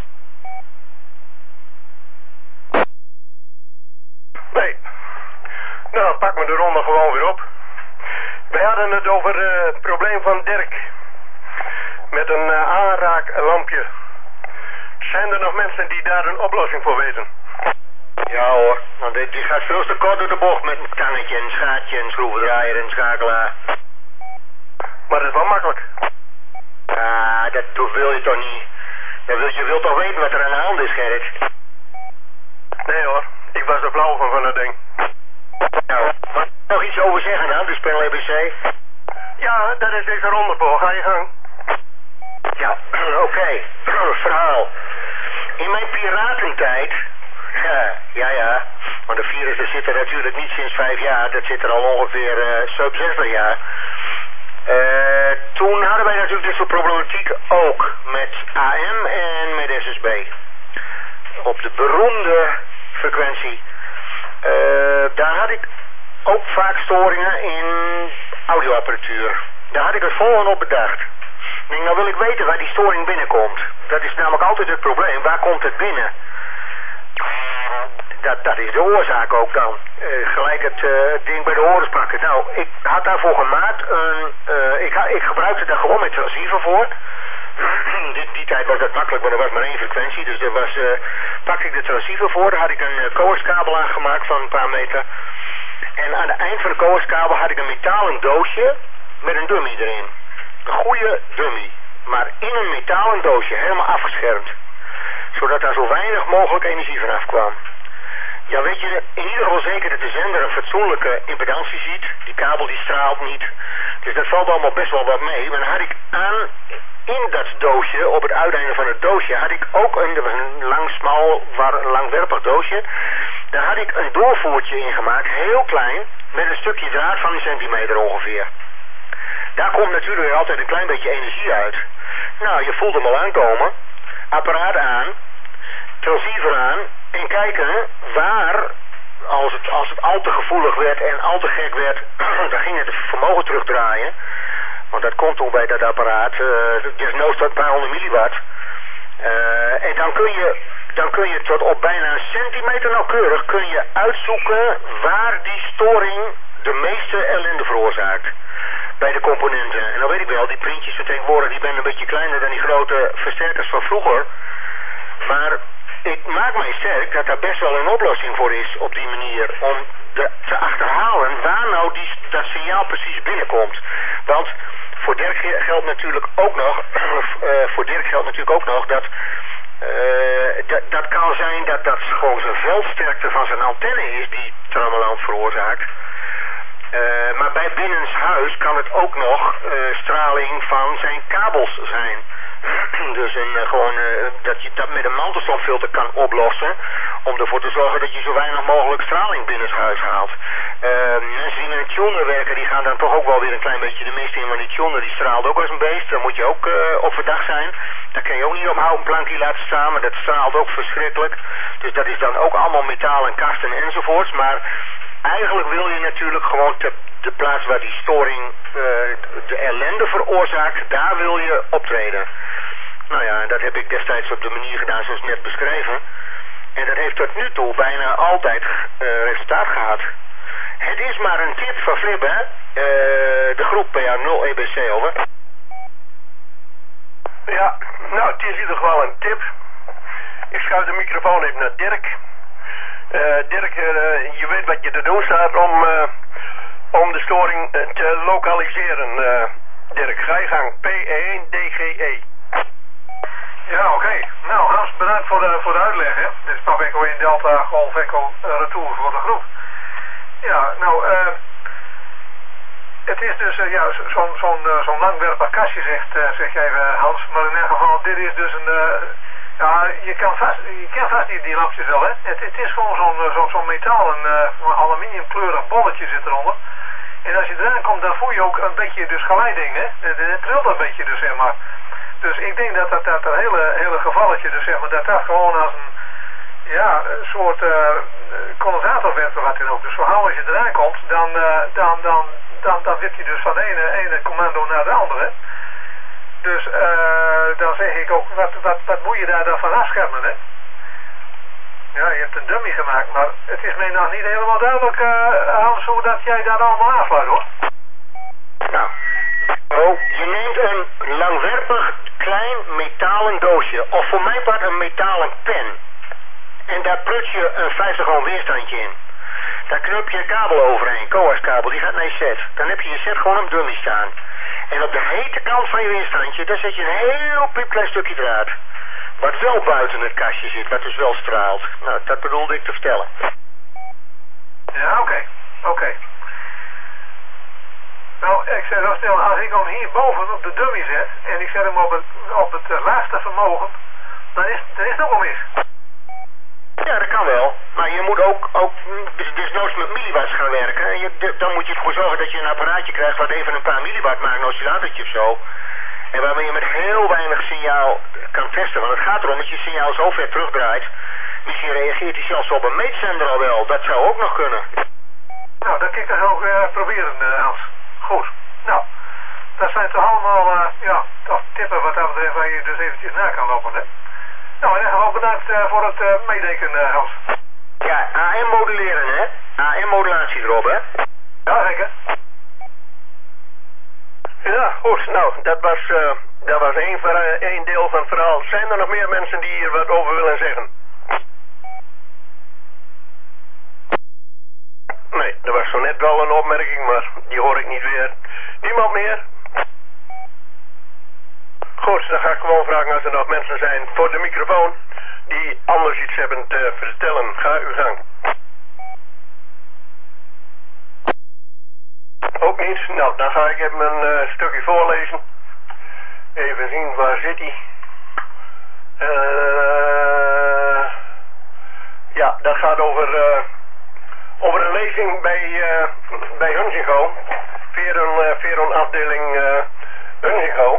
Nee. Nou, pak me de ronde gewoon weer op. We hadden het over uh, het probleem van Dirk. Met een uh, aanraaklampje. Zijn er nog mensen die daar een oplossing voor weten? Ja hoor, want die gaat veel te kort door de bocht met een tangetje, een schaatje, een schroevendraaier en een schakelaar. Maar dat is wel makkelijk. Ah, dat wil je toch niet. Je wilt, je wilt toch weten wat er aan de hand is, Gerrit? Nee hoor, ik was er flauw van van dat ding. Nou, mag ik nog iets over zeggen aan de spel A B C? Ja, daar is deze ronde voor, ga je gang. Ja, oké. Okay. Verhaal. virus, dat zit er natuurlijk niet sinds vijf jaar. Dat zit er al ongeveer uh, sub zestig jaar. Uh, toen hadden wij natuurlijk dit soort problematiek ook met A M en met S S B. Op de beroemde frequentie. Uh, daar had ik ook vaak storingen in audioapparatuur. Daar had ik het volgende op bedacht. Ik denk, nou wil ik weten waar die storing binnenkomt. Dat is namelijk altijd het probleem. Waar komt het binnen? Dat, dat is de oorzaak ook dan. Uh, gelijk het uh, ding bij de horens pakken. Nou, ik had daarvoor gemaakt een... Uh, ik, ha, ik gebruikte daar gewoon met transceiver voor. die, die tijd was dat makkelijk, want er was maar één frequentie. Dus er was, uh, pakte ik de transceiver voor. Daar had ik een uh, coaxkabel aangemaakt van een paar meter. En aan het eind van de coaxkabel had ik een metalen doosje met een dummy erin. Een goede dummy. Maar in een metalen doosje, helemaal afgeschermd. Zodat daar zo weinig mogelijk energie vanaf kwam. Ja, weet je, in ieder geval zeker dat de zender een fatsoenlijke impedantie ziet. Die kabel die straalt niet. Dus dat valt allemaal best wel wat mee. Maar dan had ik aan, in dat doosje, op het uiteinde van het doosje, had ik ook een, dat was een lang, smal, een langwerpig doosje. Daar had ik een doorvoertje in gemaakt, heel klein, met een stukje draad van een centimeter ongeveer. Daar komt natuurlijk weer altijd een klein beetje energie uit. Nou, je voelt hem al aankomen. Apparaat aan, transceiver aan en kijken waar, als het, als het al te gevoelig werd en al te gek werd, dan ging het vermogen terugdraaien. Want dat komt toen bij dat apparaat, uh, desnoods tot een paar honderd milliwatt. Uh, en dan kun je, dan kun je tot op bijna een centimeter nauwkeurig kun je uitzoeken waar die storing de meeste ellende veroorzaakt. Bij de componenten. En dan weet ik wel, die printjes van tegenwoordig die zijn een beetje kleiner dan die grote versterkers van vroeger. Maar ik maak mij sterk dat daar best wel een oplossing voor is op die manier. Om de, te achterhalen waar nou die, dat signaal precies binnenkomt. Want voor Dirk geldt natuurlijk ook nog, uh, voor Dirk geldt natuurlijk ook nog dat, uh, dat dat kan zijn dat dat gewoon zijn veldsterkte van zijn antenne is die trammeland veroorzaakt. Uh, maar bij binnenshuis kan het ook nog uh, straling van zijn kabels zijn. Dus een, uh, gewoon, uh, dat je dat met een mantelstofilter kan oplossen. Om ervoor te zorgen dat je zo weinig mogelijk straling binnenshuis haalt. Uh, mensen die met een tuner werken, die gaan dan toch ook wel weer een klein beetje de mist in. Want die tuner die straalt ook als een beest. Dan moet je ook uh, op verdacht zijn. Daar kan je ook niet op houten plankje laten staan. Maar dat straalt ook verschrikkelijk. Dus dat is dan ook allemaal metaal en kasten enzovoorts. Maar eigenlijk wil je natuurlijk gewoon te, de plaats waar die storing uh, de ellende veroorzaakt, daar wil je optreden. Nou ja, dat heb ik destijds op de manier gedaan zoals net beschreven. En dat heeft tot nu toe bijna altijd uh, resultaat gehad. Het is maar een tip van Flip, hè? Uh, de groep P A nul E B C, over. Ja, nou, het is in ieder geval een tip. Ik schuif de microfoon even naar Dirk. Uh, Dirk, uh, je weet wat je te doen staat om, uh, om de storing uh, te lokaliseren. Uh, Dirk, ga je gang. P één D G E. Ja, oké. Okay. Nou, Hans, bedankt voor de, voor de uitleg, hè. Dit is Papa Echo één Delta Golf Echo uh, retour voor de groep. Ja, nou, uh, het is dus uh, ja, zo'n zo'n uh, zo'n langwerpig kastje, zegt, uh, zeg jij, uh, Hans. Maar in elk geval, dit is dus een... Uh, Ja, je kan vast, je kent vast die, die lampjes wel, hè. Het, het is gewoon zo'n zo, zo'n metalen, uh, aluminiumkleurig bolletje zit eronder. En als je eraan komt, dan voel je ook een beetje dus geleiding, hè. Het, het trilt een beetje dus, zeg maar. Dus ik denk dat dat, dat, dat hele, hele gevalletje, dus zeg maar, dat dat gewoon als een, ja, een soort uh, condensator werkt of wat dan ook. Dus zo gauw als je eraan komt, dan, uh, dan, dan, dan, dan wip je dus van de ene, ene commando naar de andere. Dus uh, dan zeg ik ook, wat, wat, wat moet je daar dan van afschermen, hè? Ja, je hebt een dummy gemaakt, maar het is mij nog niet helemaal duidelijk, uh, Hans, hoe dat jij daar allemaal aansluit, hoor. Nou, oh, je neemt een langwerpig klein metalen doosje, of voor mijn part een metalen pen. En daar prut je een vijftig ohm weerstandje in. Daar knop je een kabel overheen, coaxkabel, die gaat naar je set. Dan heb je je set gewoon op dummy staan. En op de hete kant van je weerstandje, daar zet je een heel piepklein stukje draad. Wat wel buiten het kastje zit, wat dus wel straalt. Nou, dat bedoelde ik te vertellen. Ja, oké. Okay. Oké. Okay. Nou, ik zeg wel snel, als ik hem hier boven op de dummy zet, en ik zet hem op het, op het uh, laagste vermogen, dan is, dan is het nog wel mis. Ja, dat kan wel. Maar je moet ook, ook dus, dus noods met milliwatts gaan werken. En je, de, dan moet je ervoor zorgen dat je een apparaatje krijgt wat even een paar milliwatt maakt, een oscillatortje of zo. En waarmee je met heel weinig signaal kan testen. Want het gaat erom dat je signaal zo ver terugdraait. Misschien reageert hij zelfs op een meetzender al wel. Dat zou ook nog kunnen. Nou, dat kan ik toch ook uh, proberen, uh, Hans. Goed. Nou, dat zijn toch allemaal, uh, ja, toch tippen wat dat betreft waar je dus eventjes na kan lopen, hè? Nou, in ieder geval bedankt uh, voor het uh, meedenken, uh, Hans. Ja, A M moduleren, hè? A M modulatie erop, hè? Ja, zeker. Ja, goed. Nou, dat was, uh, dat was één, ver, één deel van het verhaal. Zijn er nog meer mensen die hier wat over willen zeggen? Nee, er was zo net wel een opmerking, maar die hoor ik niet weer. Niemand meer? Goed, dan ga ik gewoon vragen als er nog mensen zijn voor de microfoon die anders iets hebben te vertellen. Ga uw gang. Ook niet? Nou, dan ga ik even een uh, stukje voorlezen. Even zien, waar zit hij? Uh, ja, dat gaat over, uh, over een lezing bij, uh, bij Hunsingo. Veron, uh, Veron afdeling uh, Hunsingo.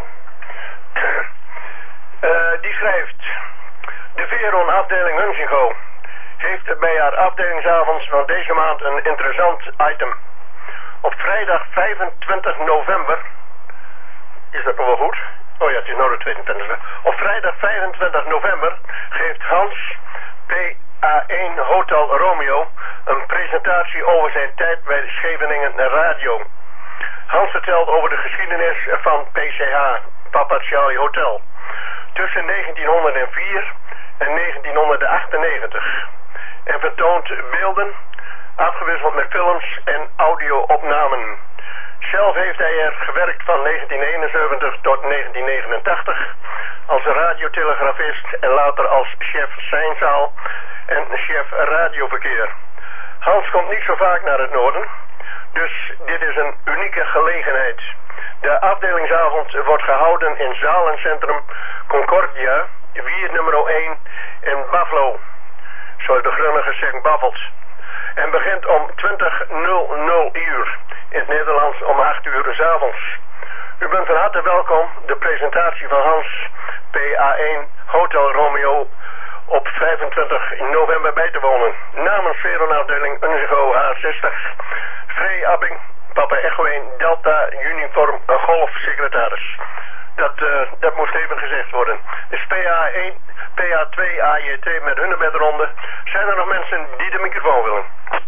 Uh, die schrijft: de Veron afdeling Hunsingo heeft bij haar afdelingsavonds van deze maand een interessant item. Op vrijdag vijfentwintig november, is dat nog wel goed? Oh ja, het is nou de tweeëntwintigste. Op vrijdag vijfentwintig november geeft Hans P A één Hotel Romeo een presentatie over zijn tijd bij de Scheveningen Radio. Hans vertelt over de geschiedenis van P C H, Papa Charlie Hotel, tussen negentienhonderdvier en negentienhonderdachtennegentig. En vertoont beelden, afgewisseld met films en audio-opnamen. Zelf heeft hij er gewerkt van negentien eenenzeventig tot negentien negenentachtig als radiotelegrafist en later als chef seinzaal en chef radioverkeer. Hans komt niet zo vaak naar het noorden, dus dit is een unieke gelegenheid. De afdelingsavond wordt gehouden in Zalencentrum Concordia, wier nummer één in Buffalo, zoals de Grunnigers zeggen, baffelt. En begint om twintig uur, in het Nederlands om acht uur 's avonds. U bent van harte welkom de presentatie van Hans P A één Hotel Romeo op vijfentwintig november bij te wonen. Namens Veronafdeling Hunsingo H zestig, Frey Abbing, Papa Echo één Delta Uniform Golf secretaris. Dat, uh, dat moest even gezegd worden. Dus P A één, P A twee A J T met Hunebedronde. Zijn er nog mensen die de microfoon willen?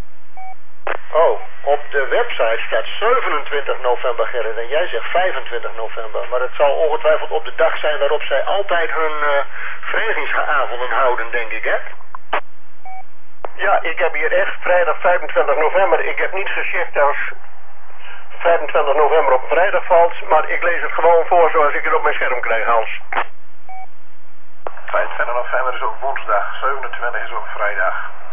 Oh, op de website staat zevenentwintig november, Gerrit, en jij zegt vijfentwintig november. Maar het zal ongetwijfeld op de dag zijn waarop zij altijd hun uh, verenigingsavonden houden, denk ik, hè? Ja, ik heb hier echt vrijdag vijfentwintig november. Ik heb niet gecheckt als vijfentwintig november op vrijdag valt, maar ik lees het gewoon voor zoals ik het op mijn scherm krijg, Hans. vijfentwintig november is ook woensdag, zevenentwintig is ook vrijdag.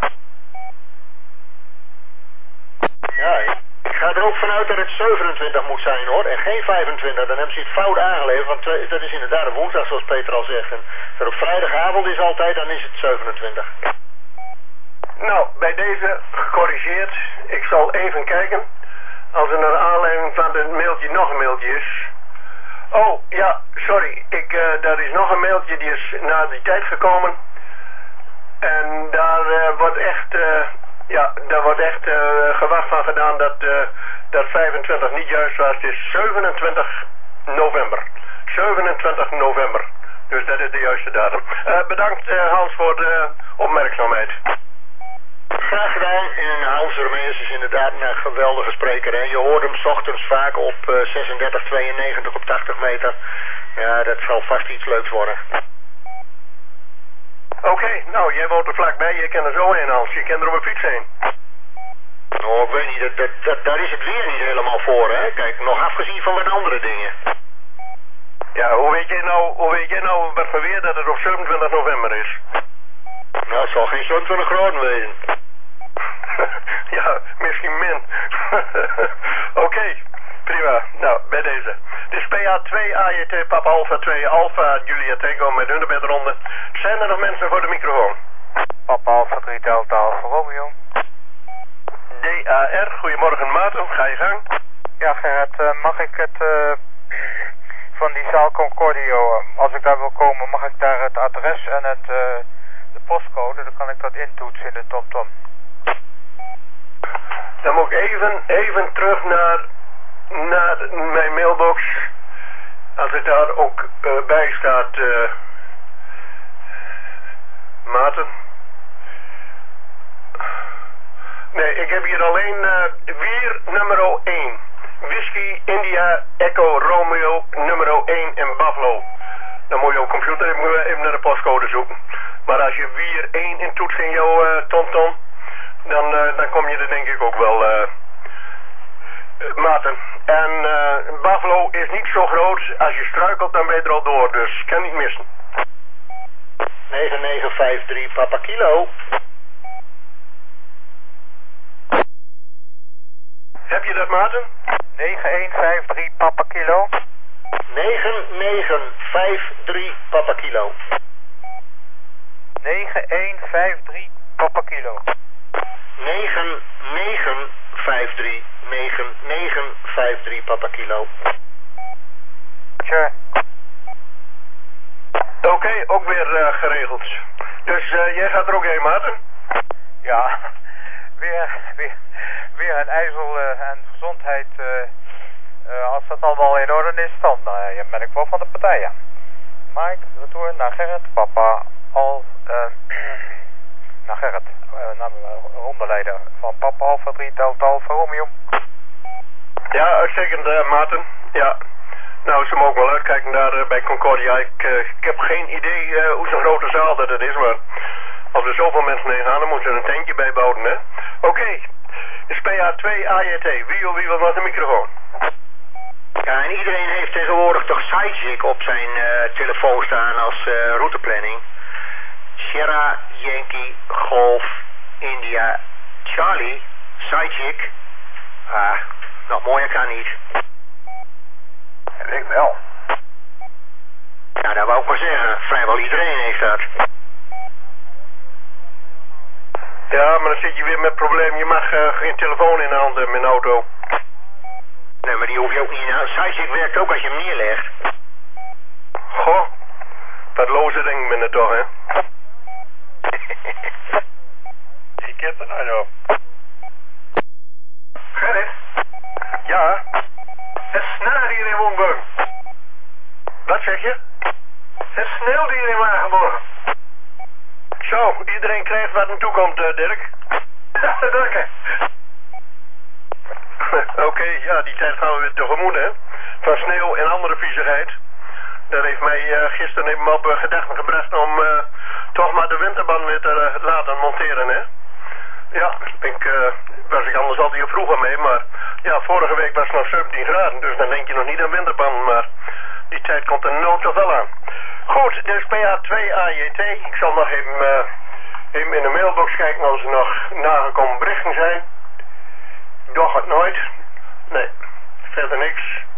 Ja, ik ga er ook vanuit dat het zevenentwintig moet zijn, hoor, en geen vijfentwintig. Dan hebben ze het fout aangeleverd, want uh, dat is inderdaad een woensdag, zoals Peter al zegt. En als het op vrijdagavond is altijd, dan is het zevenentwintig. Nou, bij deze gecorrigeerd. Ik zal even kijken. Als er naar aanleiding van het mailtje nog een mailtje is. Oh, ja, sorry. Ik, uh, daar is nog een mailtje, die is na die tijd gekomen. En daar uh, wordt echt, uh, ja, daar wordt echt uh, gewacht van gedaan dat, uh, dat vijfentwintig niet juist was. Het is zevenentwintig november. zevenentwintig november. Dus dat is de juiste datum. Uh, bedankt uh, Hans voor de opmerkzaamheid. Graag gedaan. En Hans Romeus is inderdaad een geweldige spreker. Hè? Je hoort hem 's ochtends vaak op uh, zesendertig tweeënnegentig op tachtig meter. Ja, dat zal vast iets leuks worden. Oké, okay, nou, jij woont er vlakbij. Je kent er zo heen, Hans. Je kent er op een fiets heen. Oh, ik weet niet. Dat, dat, dat, daar is het weer niet helemaal voor, hè. Kijk, nog afgezien van wat andere dingen. Ja, hoe weet jij nou, hoe weet jij nou wat voor weer dat het op zevenentwintig november is? Nou, het zal geen zevenentwintig graden wezen. Ja, misschien min. Oké, okay, prima. Nou, bij deze. Dit is P A twee A J T Papa Alpha twee Alpha Julia Tango met Hunebedronde. Zijn er nog mensen voor de microfoon? Papa Alpha Charlie A R. Goedemorgen Maarten, ga je gang. Ja Gerrit, uh, mag ik het uh, van die zaal Concordio, uh, als ik daar wil komen, mag ik daar het adres en het, uh, de postcode, dan kan ik dat intoetsen in de TomTom. Dan moet ik even, even terug naar, naar mijn mailbox. Als het daar ook uh, bij staat, uh, Maarten. Nee, ik heb hier alleen uh, weer nummer één. Whisky India Echo Romeo nummer één in Buffalo. Dan moet je op computer even, even naar de postcode zoeken. Maar als je weer één intoetst in jouw uh, TomTom, dan, uh, dan kom je er denk ik ook wel, uh, uh, Maarten. En uh, Buffalo is niet zo groot. Als je struikelt, dan ben je er al door. Dus kan niet missen. negen negen vijf drie Papa Kilo. Heb je dat, Maarten? negen één vijf drie Papa Kilo. negen negen vijf drie Papa Kilo. negen één vijf drie Papa Kilo. negen negen vijf drie. negen negen vijf drie Papa Kilo. Tja. Oké, okay, ook weer uh, geregeld. Dus uh, jij gaat er ook heen, Maarten? Ja, weer, weer, weer een ijzel uh, en gezondheid. Uh, uh, als dat allemaal in orde is, dan uh, ben ik wel van de partij, ja. Mike, retour naar Gerrit, papa, al, uh, naar Gerrit, uh, naar de rondeleider van papa Alfa drie Delta Alfa Romeo. Ja, uitstekend, uh, Maarten. Ja. Nou, ze mogen wel uitkijken daar uh, bij Concordia. Ik, uh, ik heb geen idee uh, hoe zo'n grote zaal dat het is, maar als er zoveel mensen heen gaan, dan moeten ze een tentje bijbouwen, hè. Oké, okay. is P A twee A J T. Wie wil, wie wil wat de microfoon? Ja, en iedereen heeft tegenwoordig toch Sidechick op zijn uh, telefoon staan als uh, routeplanning. Sierra, Yankee, Golf, India, Charlie, Sidechick. Ah, nog mooier kan niet. En ik wel. Ja, dat wou ik maar zeggen. Vrijwel iedereen heeft dat. Ja, maar dan zit je weer met het probleem. Je mag uh, geen telefoon in de hand hebben in de auto. Nee, maar die hoef je ook niet in. Sidechick werkt ook als je hem neerlegt. Goh, wat loze ding ben het toch, hè? Ik heb er nou op. Gerrit, Ja, het sneeuwt hier in Woonburg. wat zeg je? Het sneeuwt hier in Wagenborg. Zo, iedereen krijgt wat hem toekomt, uh, Dirk. Ja, dank je. Oké, okay, ja, die tijd gaan we weer tegemoet, hè. Van sneeuw en andere viezigheid. Dat heeft mij uh, gisteren even op uh, gedachten gebracht om uh, toch maar de winterband weer te uh, laten monteren, hè. Ja, ik, uh, was ik anders altijd hier vroeger mee, maar ja, vorige week was het nog zeventien graden, dus dan denk je nog niet aan winterband, maar die tijd komt er nooit toch wel aan. Goed, dit is P A twee A J T. Ik zal nog even, uh, even in de mailbox kijken als er nog nagekomen berichten zijn. Doch het nooit. Nee, verder niks.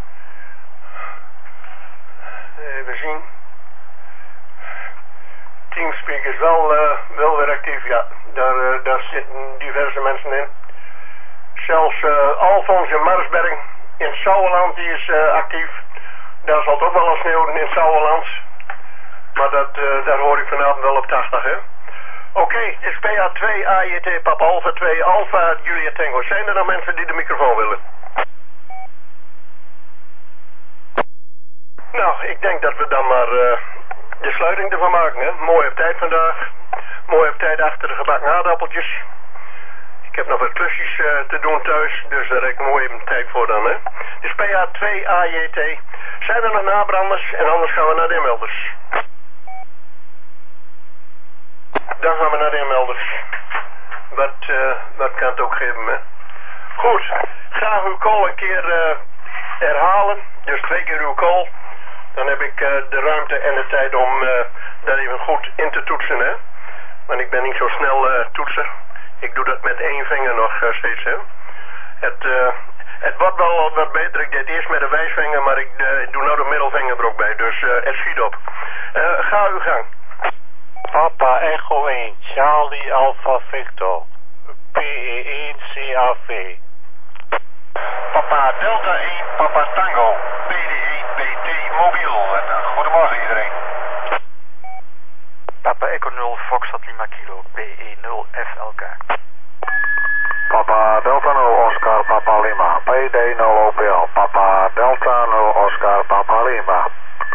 Even zien. Teamspeak is wel, uh, wel weer actief, ja. Daar, uh, daar zitten diverse mensen in. Zelfs uh, Alfons in Marsberg in het Sauerland, die is uh, actief. Daar zal het ook wel eens sneeuwen in het Sauerland. Maar dat, uh, daar hoor ik vanavond wel op tachtig, hè. Oké, okay, het is P A twee A J T Papa Alpha twee Alpha Julia Tango. Zijn er nog mensen die de microfoon willen? Nou, ik denk dat we dan maar uh, de sluiting ervan maken, hè. Mooi op tijd vandaag. Mooi op tijd achter de gebakken aardappeltjes. Ik heb nog wat klusjes uh, te doen thuis, dus daar heb ik mooi even tijd voor dan, hè. Dus P A twee A J T. Zijn er nog nabranders? En anders gaan we naar de inmelders. Dan gaan we naar de inmelders. Wat, uh, wat kan het ook geven, hè? Goed, ga uw call een keer uh, herhalen. Dus twee keer uw call. Dan heb ik uh, de ruimte en de tijd om uh, daar even goed in te toetsen, hè. Want ik ben niet zo snel uh, toetsen. Ik doe dat met één vinger nog uh, steeds, hè. Het, uh, het wordt wel wat beter. Ik deed eerst met de wijsvinger, maar ik uh, doe nou de middelvinger er ook bij. Dus uh, het schiet op. Uh, ga uw gang. Papa Echo één, Charlie Alpha Victor. P E één C A V. Papa Delta één, Papa Tango, P D één B T mobiel. En uh, goedemorgen iedereen. Papa Echo nul, Foxtrot Lima Kilo, P E nul F L K. Papa Delta nul, Oscar Papa Lima, P D nul O P L. Papa Delta nul, Oscar Papa Lima.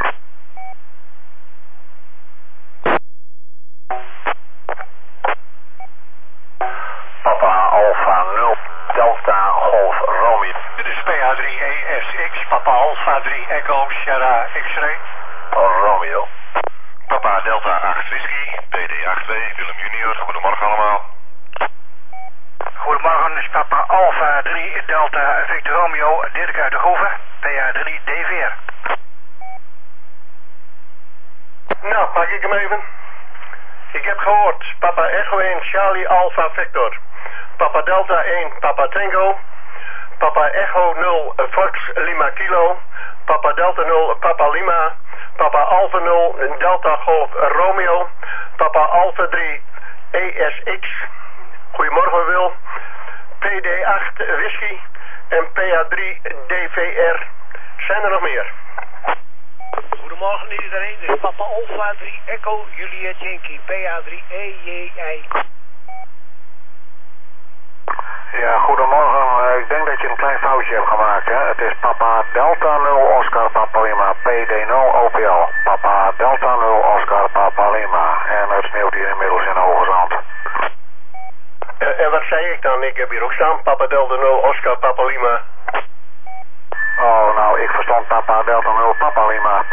Papa Alpha nul, Delta Golf Romeo. Dit is P A drie E S X, Papa Alpha drie Echo Sierra X-ray. Romeo. Papa Delta acht Whisky, P D acht twee, Willem Junior. Goedemorgen allemaal. Goedemorgen, dit is Papa Alpha drie Delta Victor Romeo, Dirk uit de Groeve, P A drie D V R. Nou, pak ik hem even. Ik heb gehoord, Papa Echo één, Charlie Alpha Victor. Papa Delta één, Papa Tango. Papa Echo nul, Fox Lima Kilo. Papa Delta nul, Papa Lima. Papa Alpha nul, Delta Golf Romeo. Papa Alpha drie, E S X. Goedemorgen Wil. P D acht Whisky. En P A drie D V R. Zijn er nog meer? Goedemorgen iedereen, dit is Papa Alpha drie Echo Juliet Yankee, P A drie E J I. Ja, goedemorgen. Ik denk dat je een klein foutje hebt gemaakt, hè. Het is Papa Delta nul, Oscar Papa Lima, P D nul O P L. Papa Delta nul, Oscar Papa Lima. En het sneeuwt hier inmiddels in Hoge Zand. Uh, en wat zei ik dan? Ik heb hier ook staan, Papa Delta nul, Oscar Papa Lima. Oh, nou, ik verstond Papa Delta nul, Papa Lima.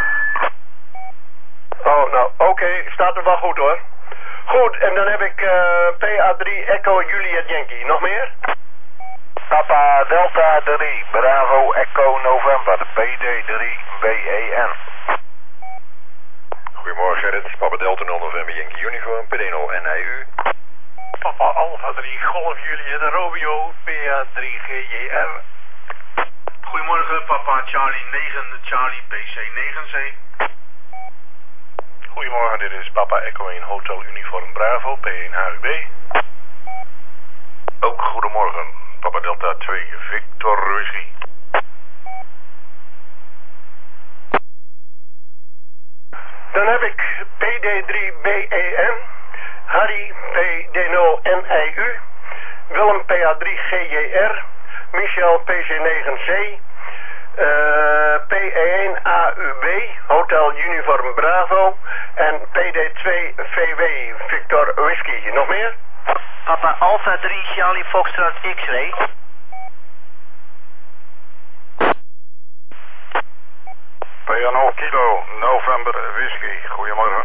Oh, nou, oké, okay, staat er wel goed hoor. Goed, en dan heb ik uh, P A drie Echo Juliet Yankee. Nog meer? Papa Delta drie, Bravo Echo November, P D drie B E N. Goedemorgen, dit is Papa Delta nul November Yankee Uniform, P D nul N I U. Papa Alpha drie Golf Juliet Romeo, P A drie G J R. Goedemorgen, Papa Charlie negen, Charlie P C negen C. Goedemorgen, dit is Papa Echo één Hotel Uniform Bravo, P één H U B. Ook goedemorgen, Papa Delta twee Victor Whisky. Dan heb ik P D drie B E N, Harry P D nul N I U, Willem P A drie G J R, Michel P C negen C, uh, P E één A U B, Hotel Uniform Bravo en P D twee V W Victor Whisky. Nog meer? Papa Alpha drie Charlie Foxtrot X-ray. P A nul Kilo November Whisky. Goedemorgen.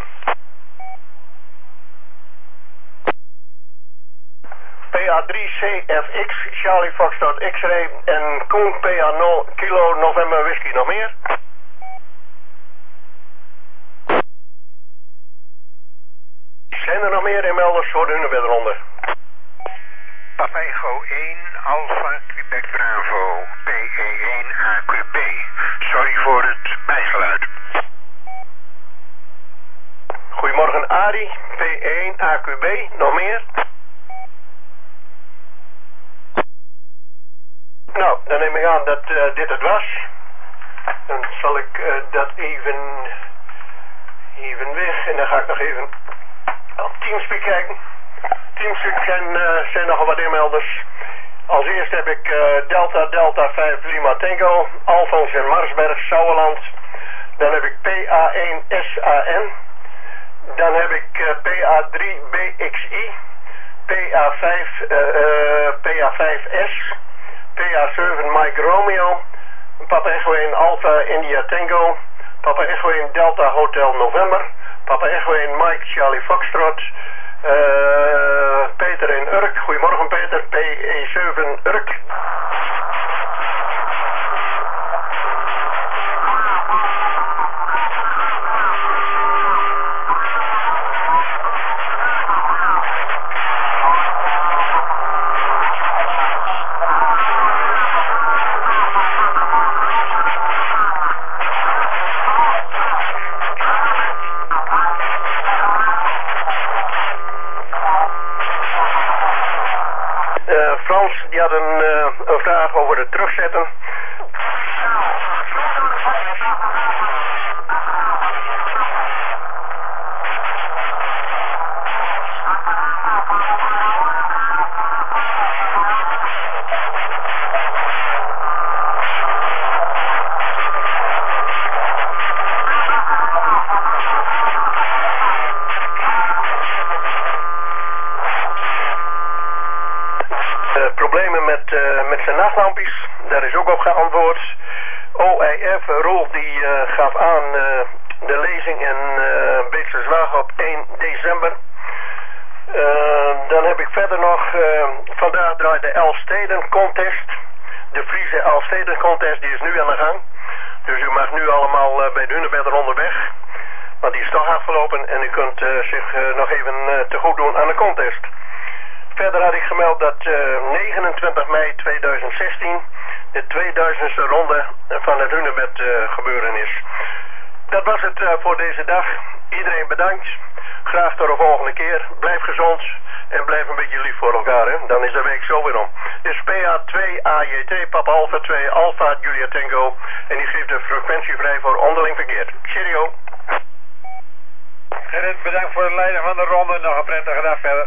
P A drie C F X Charlie Foxtrot X-ray en Koen P A nul Kilo November Whisky. Nog meer? Zijn er nog meer inmelders voor de hunebedronde? Papa Echo één Alpha Quebec Bravo, P E één A Q B. Sorry voor het bijgeluid. Goedemorgen Arie, P één A Q B. Nog meer? Nou, dan neem ik aan dat uh, dit het was. Dan zal ik uh, dat even, even weg en dan ga ik nog even op Teamspeak kijken. Teamspeak zijn, uh, zijn nogal wat inmelders. Als eerste heb ik uh, Delta Delta vijf Lima Tango, Alfons en Marsberg, Sauerland. Dan heb ik P A één S A N. Dan heb ik uh, P A drie B X I, P A vijf, uh, uh, P A vijf S, P A zeven Mike Romeo, Papa Echo één Alpha India Tango, Papa Echo één Delta Hotel November, Papa Echo één Mike Charlie Foxtrot, uh, Peter in Urk. Goedemorgen Peter, P E zeven Urk. had een, uh, een vraag over het terugzetten. Problemen met, uh, met zijn nachtlampjes, daar is ook op geantwoord. O I F, Rolf die uh, gaf aan uh, de lezing in uh, Beekse Zwaag op één december. Uh, dan heb ik verder nog, uh, vandaag draait de Elfsteden Contest. De Friese Elfsteden Contest, die is nu aan de gang. Dus u mag nu allemaal uh, bij de Hunebedder onderweg. Want die is toch afgelopen en u kunt uh, zich uh, nog even uh, te goed doen aan de contest. Verder had ik gemeld dat uh, negenentwintig mei tweeduizend zestien de tweeduizendste ronde van het Hunebed uh, gebeuren is. Dat was het uh, voor deze dag. Iedereen bedankt. Graag tot de volgende keer. Blijf gezond en blijf een beetje lief voor elkaar. Hè? Dan is de week zo weer om. Dit is P A twee A J T, Papa Alpha twee Alpha Julia Tango. En die geeft de frequentie vrij voor onderling verkeer. Cheerio. Gerrit, bedankt voor het leiden van de ronde. Nog een prettige dag verder.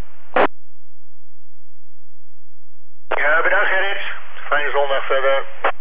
Ja, bedankt Gerrit. Fijne zondag verder.